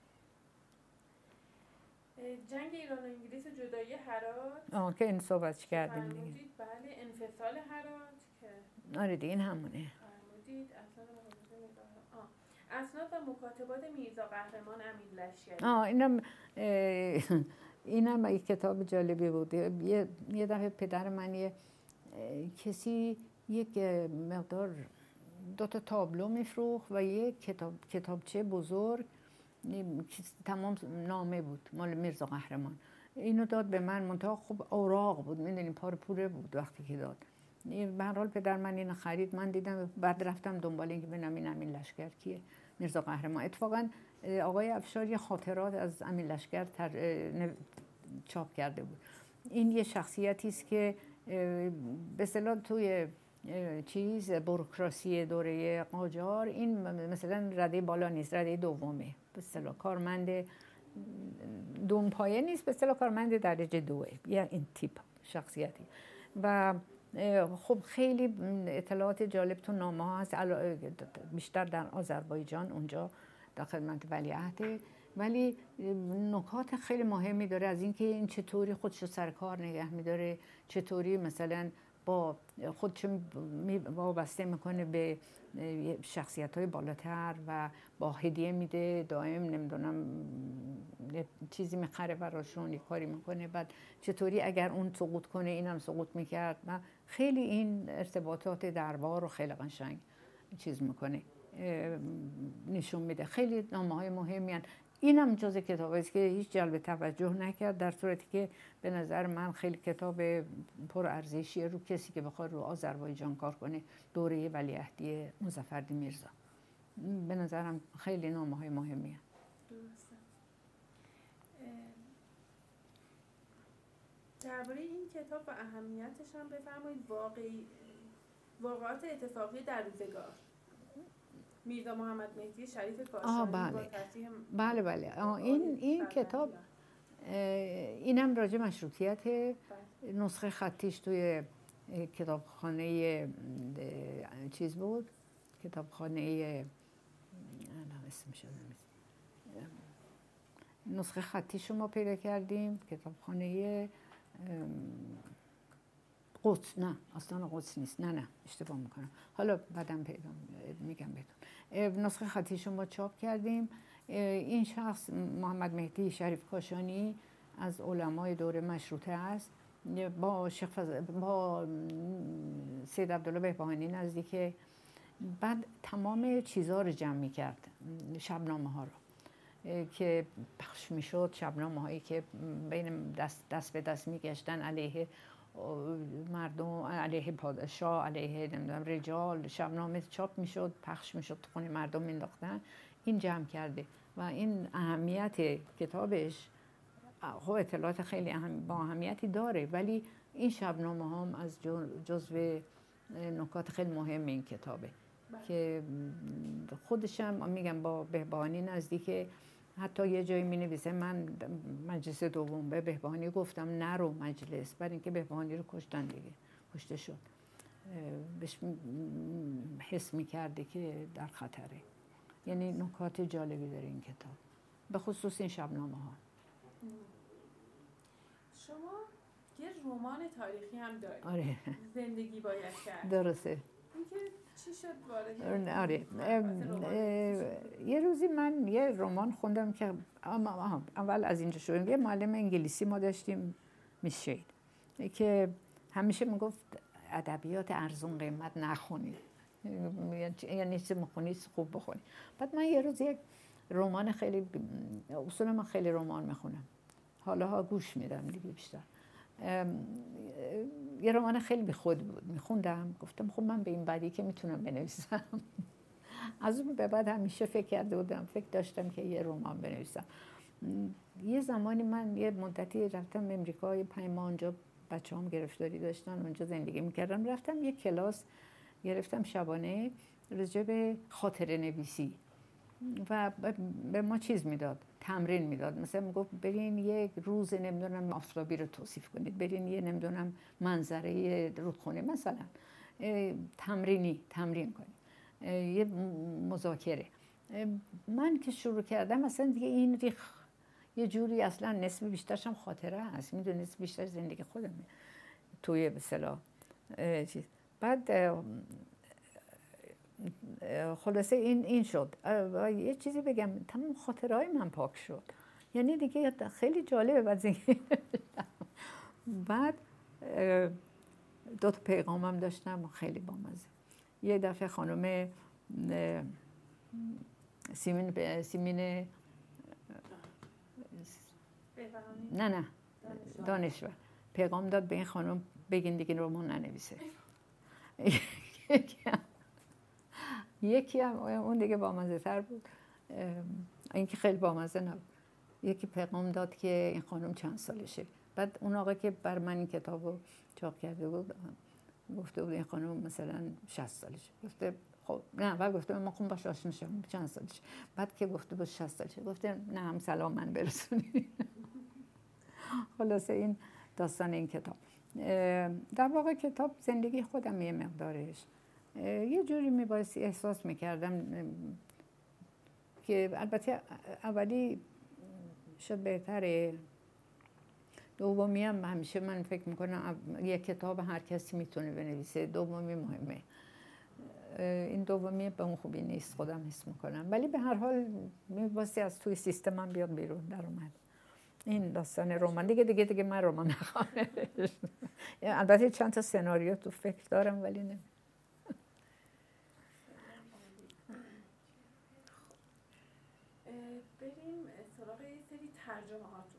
جنگ ایران و انگلیس و جدایی هرات که این صحبت چه کردیم دیگه. بله، انفصال هرات که آره دیگه این همونه. فرمودید. اسناد و مکاتبات میرزا قهرمان امیرلشکری. اینم یک کتاب جالبی بود. یه دفعه پدر من کسی یک مقدار 2 تا تابلو میفروخت و یک کتابچه بزرگ تمام نامه بود مال میرزا قهرمان. اینو داد به من، منتها خب اوراق بود، میدونین پاره پوره بود وقتی که داد. به هر حال پدر من اینو خرید، من دیدم، بعد رفتم دنبال اینکه ببینم این امیرلشکر کیه، میرزا قهرمان. اتفاقا آقای افشار یه خاطرات از امیرلشکر چاپ کرده بود. این یه شخصیتی است که به اصطلاح توی بوروکراسی دوره قاجار این مثلا رده بالا نیست، رده دومه، به اصطلاح کارمند دوم پایه نیست، به اصطلاح کارمند درجه 2، یعنی این تیپ شخصیتی. و خب خیلی اطلاعات جالب تو نامه ها هست، بیشتر در آذربایجان، اونجا در خدمت ولیعهده، ولی نکات خیلی مهمی داره از اینکه این چطوری خودشو سر کار نگه میداره، چطوری مثلا با خودشو وابسته میکنه به شخصیت‌های بالاتر و با هدیه میده، دائم نمیدونم چیزی میخره براشون، کاری میکنه، بعد چطوری اگر اون سقوط کنه اینم سقوط میکرد. و خیلی این ارتباطات دربار رو خیلی قشنگ چیز میکنه، نشون میده. خیلی نامه‌های مهمی هستند. اینم جزء کتابی است که هیچ جلب توجه نکرد، در صورتی که به نظر من خیلی کتاب پرارزشیه رو کسی که بخواد رو آذربایجان کار کنه، دوره ولیعهدی مظفرالدین میرزا. به نظرم خیلی نامه‌های مهمیه. درسته. درباره این کتاب و اهمیتش هم بفرمایید. واقعات اتفاقی در روزگار میرزا محمد مهدی شریف کاشانی با تصحیح بله. این کتاب اینم راجع مشروطیت، نسخه خطیش توی کتابخانه چیز بود، کتابخانه اسمش نسخه خطیش رو ما پیدا کردیم، کتابخانه قدس، نه اصلا قدس نیست، نه اشتباه میکنم، حالا بعدم پیدا میگم بهتون. نسخه خطیش رو ما چاپ کردیم. این شخص محمد مهدی شریف کاشانی از علمای دوره مشروطه است، با سید عبدالله بهبهانی نزدیکه. بعد تمام چیزها رو جمع میکرد، شبنامه ها رو که پخش میشد، شبنامه هایی که بین دست به دست میگشتن علیه مردم، علیه پادشاه، علیه نمیدونم رجال، شبنامه چاپ میشد، پخش میشد، تو خونه مردم مینداختن. این جمع کرده و این اهمیت کتابش، خب اطلاعات خیلی با اهمیتی داره، ولی این شبنامه هم از جزو نکات خیلی مهم این کتابه که خودشم میگم با بهبهانی نزدیکه. حتی یه جایی می نویسه من مجلس دوم به بهبهانی گفتم نرو مجلس، برای اینکه بهبهانی رو کشتن دیگه، کشته شد، بهش حس میکرده که در خطره. یعنی نکات جالبی داره این کتاب، به خصوص این شبنامه ها. شما یه رمان تاریخی هم داریم. آره زندگی باید کرد. درسته. اینکه چی شد وارد؟ آره یه روزی من یه رمان خوندم که اول از اینجا شروع. یه معلم انگلیسی ما داشتیم میس شید که همیشه میگفت ادبیات ارزون قیمت نخونید، یعنی چیزی میخونید خوب بخونید. بعد من یه روز یک رمان خیلی، اصولا من خیلی رمان میخونم، حالا گوش میدم دیگه بیشتر. یه رمان خیلی بی خود بود میخوندم، گفتم خب من به این بدی که میتونم بنویسم. از اون به بعد همیشه فکر کرده بودم، فکر داشتم که یه رمان بنویسم. یه زمانی من یه مدتی رفتم امریکا، 5 ماه اونجا بچه‌هام گرفتاری داشتن، اونجا زندگی میکردم. رفتم یه کلاس گرفتم شبانه راجع به خاطره نویسی و به ما چیز میداد، تمرین میداد. مثلا میگفت برین یک روز نمیدونم آفتابی رو توصیف کنید، برین یه نمیدونم منظره رودخونه مثلا، تمرین کنید، یه مذاکره. من که شروع کردم مثلا دیگه این یه جوری اصلا نصف بیشترش هم خاطره هست، میدونی نصف بیشتر زندگی خودمه توی به اصطلاح چیز. بعد خلاصه این شد. یه چیزی بگم، تمام خاطرهای من پاک شد، یعنی دیگه خیلی جالبه. بعد 2 تا پیغامم داشتم خیلی بامزه. یه دفعه خانم سیمین نه دانشور پیغام داد به این خانم بگین دیگه رمان ننویسه. یکی هم اون دیگه بامزه تر بود، این که خیلی بامزه نبود. یکی پیغام داد که این خانم چند سالشه. بعد اون آقا که بر من این کتاب رو چاپ کرده بود گفته بود این خانم مثلا 60 سالشه. گفته خب نه، بعد گفته من خب باش آشنا شدم چند سالشه. بعد که گفته بود 60 سالشه گفته نه هم سلام من برسونید. خلاصه این داستان این کتاب. در واقع کتاب زندگی خودم یه مقدارش یه جوری میبایستی احساس میکردم که البته اولی شد بهتره، دومی هم همیشه من فکر میکنم یه کتاب هر کسی میتونه بنویسه، دومی مهمه. این دومی به اون خوبی نیست خودم حس میکنم، ولی به هر حال میبایستی از توی سیستمم بیاد بیرون. در اومد این داستان رمان دیگه من رمان نخوام. البته چند تا سناریو تو فکر دارم ولی نه. بریم سراغ یه سری ترجمه هاتون.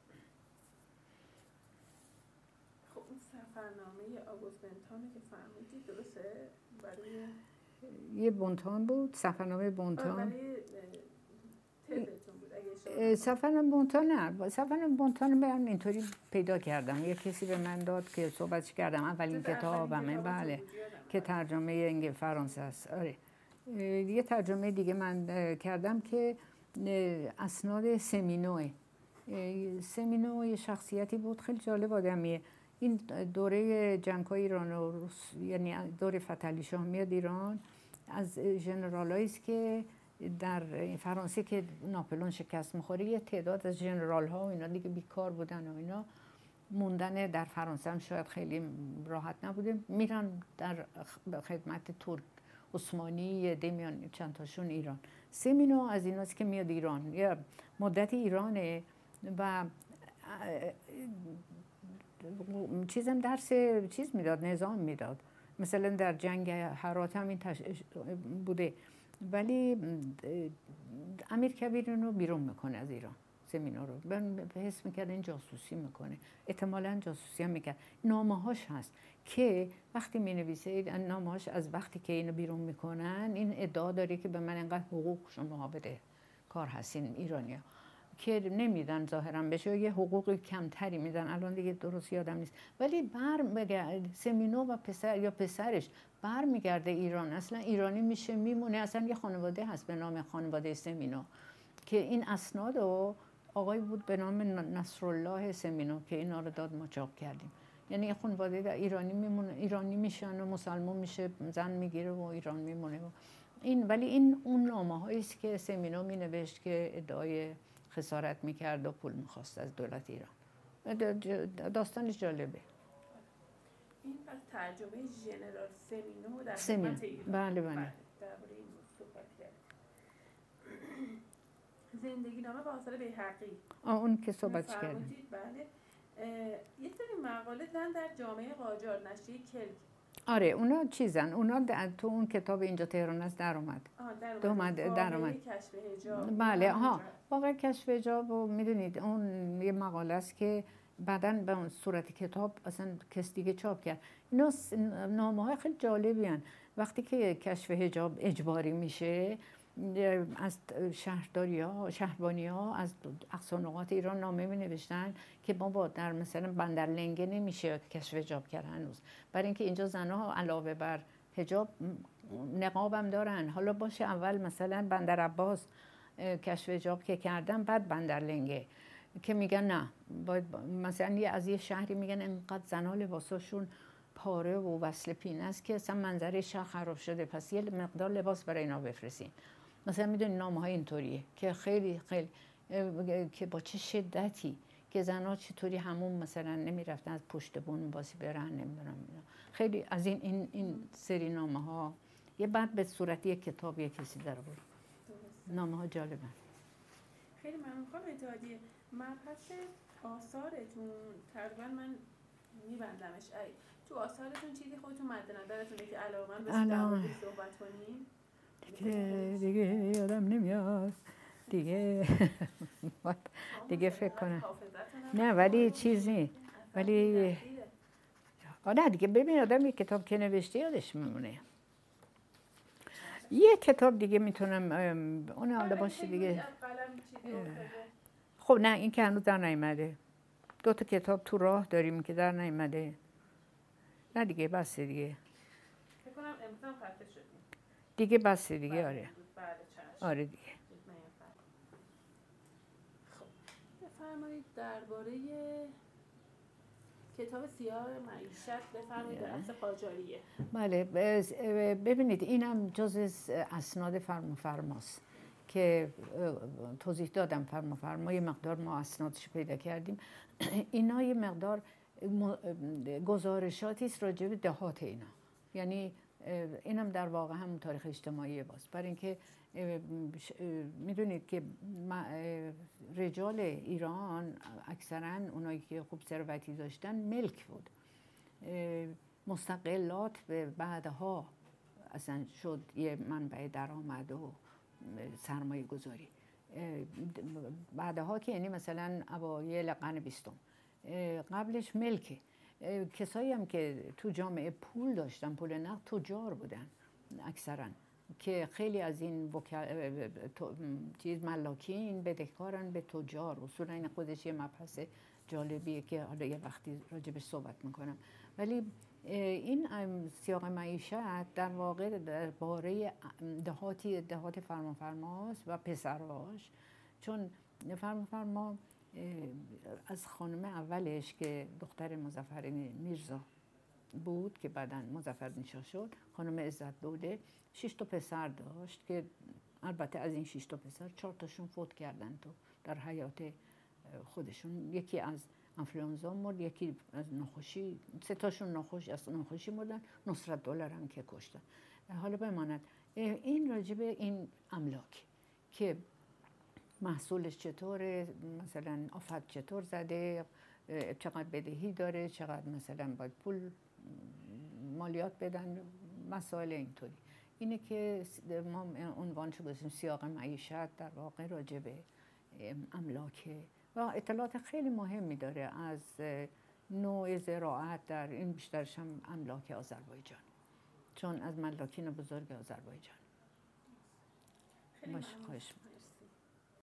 خب اون سفرنامه آگوست بنتامه که فهمیدی درسته؟ برای یه بونتان بود، سفرنامه بونتان. برای تزتون بود اگه سفرنامه بونتان من اینطوری پیدا کردم، یه کسی به من داد که صحبتش کردم. اولین کتابمه بله که ترجمه انگلیسی فرانسه است. آره یه ترجمه دیگه من کردم که اسناد سمینو یه شخصیتی بود خیلی جالب آدمیه. این دوره جنگ‌های ایران و روس، یعنی دوره فتحعلی شاه میاد ایران، از ژنرالایی است که در فرانسه که ناپلئون شکست می‌خوره یه تعداد از ژنرال‌ها و اینا دیگه بیکار بودن و اینا موندن در فرانسه هم شاید خیلی راحت نبوده، میرن در خدمت ترک عثمانی، میان چند تاشون ایران. سمینو از ایناست که میاد ایران، یه مدت ایرانه و چیزم درس چیز میداد، نظام میداد. مثلا در جنگ هرات هم این بوده، ولی امیر کبیر اینو بیرون میکنه از ایران، سمینو رو. من حس میکرد این جاسوسی میکنه، احتمالاً جاسوسی هم میکرد. نامه‌هاش هست که وقتی مینویسه، نامه‌هاش از وقتی که اینو بیرون میکنن این ادعا داره که به من انقدر حقوق شما بده کار هستین ایرانیا که نمیدن ظاهرا بشه، یه حقوق کمتری میدن، الان دیگه درست یادم نیست، ولی سمینو و پسرش برمیگرده ایران، اصلا ایرانی میشه میمونه. اصلا یه خانواده هست به نام خانواده سمینو که این اسناد رو آقای بود به نام نصرالله سمینو که اینا رو داد ما چاپ کردیم. یعنی یه خانواده در ایرانی میمونه، ایرانی میشن و مسلمان میشه، زن میگیره و ایران میمونه این. ولی این اون نامه‌هایی است که سمینو مینوشت که ادعای خسارت میکرد و پول میخواست از دولت ایران. داستانش جالبه. این پس ترجمه ژنرال سمینو در سمین. خدمت ایران. بله. درباره این صحبت کرد. زندگی نامه با آثار بیهقی. اون که صحبت کردیم. بله. یه سری مقاله زن در جامعه قاجار، نشریه کلک. آره اونا چیزن، اونا تو اون کتاب اینجا تهران است در اومد. در اومد. کشف حجاب. بله واقعا کشف حجاب و میدونید اون یه مقاله است که بعداً به اون صورت کتاب اصلا کس دیگه چاپ کرد. اینا نامه‌های خیلی جالبی هستند. وقتی که کشف حجاب اجباری میشه از شهربانی‌ها از اقصا نقاط ایران نامه می‌نوشتن که ما در مثلا بندرلنگه نمیشه کشف حجاب کرد هنوز، برای اینکه اینجا زن‌ها علاوه بر حجاب نقاب هم دارن. حالا باشه اول مثلا بندر عباس کشف حجاب که کردن، بعد بندرلنگه که میگن نه باید مثلا از یه شهری میگن انقدر زن‌ها لباساشون پاره و وصل پینه است که اصلا منظره شهر خراب شده، پس یه مقدار لباس برای اینا بفرستین. مثلا میدونی نامه‌های اینطوریه که خیلی که با چه شدتی که زن‌ها چطوری همون مثلا نمیرفتن از پشت بون باسی برن، نمیدونم خیلی از این سری نامه‌ها یه بعد به صورت یک کتاب یک کسی در آورد. نامه‌ها جالبه. خیلی ممنون خانم اتحادیه. مبحث آثارتون تقریبا من میبندمش. تو آثارتون چیزی خودتون مد نظرتونه که علاوه بر در موردش صحبت کنیم؟ دیگه یادم نمیاد دیگه فکر کنم نه، ولی چیزی ولی نه دیگه ببین آدم یک کتاب که نوشته یادش میمونه. یه کتاب دیگه میتونم اون حالا باشه دیگه. خب نه این که هنوز در نیامده. 2 تا کتاب تو راه داریم که در نیامده. نه دیگه بس دیگه. فکر کنم امضا خطه شدیم. دیگه بس دیگه. آره دیگه. خب بفرمایید درباره کتاب سیاه معیشت بفرمایید در اصل قاجاریه. بله ببینید اینم جز اسناد فرماست که توضیح دادم. فرما یه مقدار ما اسنادش پیدا کردیم. اینا یه مقدار گزارشاتی است راجع به دهات اینا، یعنی اینم در واقع هم تاریخ اجتماعی باز، برای اینکه میدونید که رجال ایران اکثرا اونایی که خوب ثروتی داشتن ملک بود. مستقلات به بعدها اصلا شد یه منبع درآمد و سرمایه گذاری. بعدها که یعنی مثلا اوایل قرن 20 قبلش ملکه. کسایی هم که تو جامعه پول داشتن، پول نقد، تجار بودن اکثرا، که خیلی از این ملاکین بدهکارن به تجار. اصولا این خودش یه مبحث جالبیه که حالا یه وقتی راجبش صحبت میکنم. ولی این سیاق معیشت در واقع درباره دهات فرماست و پسراش، چون فرما از خانم اولش که دختر مظفر میرزا بود که بعداً مظفرنشاه شد، خانم عزت بوده، 6 تا پسر داشت که البته از این 6 تا پسر 4 تاشون فوت کردن تو در حیات خودشون. یکی از انفلوئنزا مرد، یکی از نخوشی، 3 تاشون از نخوشی مردن، نصرت دولار هم که کشتن. حالا بماند این راجب این املاک که محصولش چطوره، مثلا آفت چطور زده، چقدر بدهی داره، چقدر مثلا باید پول مالیات بدن، مسائل اینطوری. اینه که ما عنوانش گذاشتیم سیاق معیشت، در واقع راجع به املاک و اطلاعات خیلی مهمی داره از نوع زراعت در این، بیشترش هم املاک آذربایجان، چون از ملاکین بزرگ آذربایجان. خیلی باشه خواهش می‌کنم.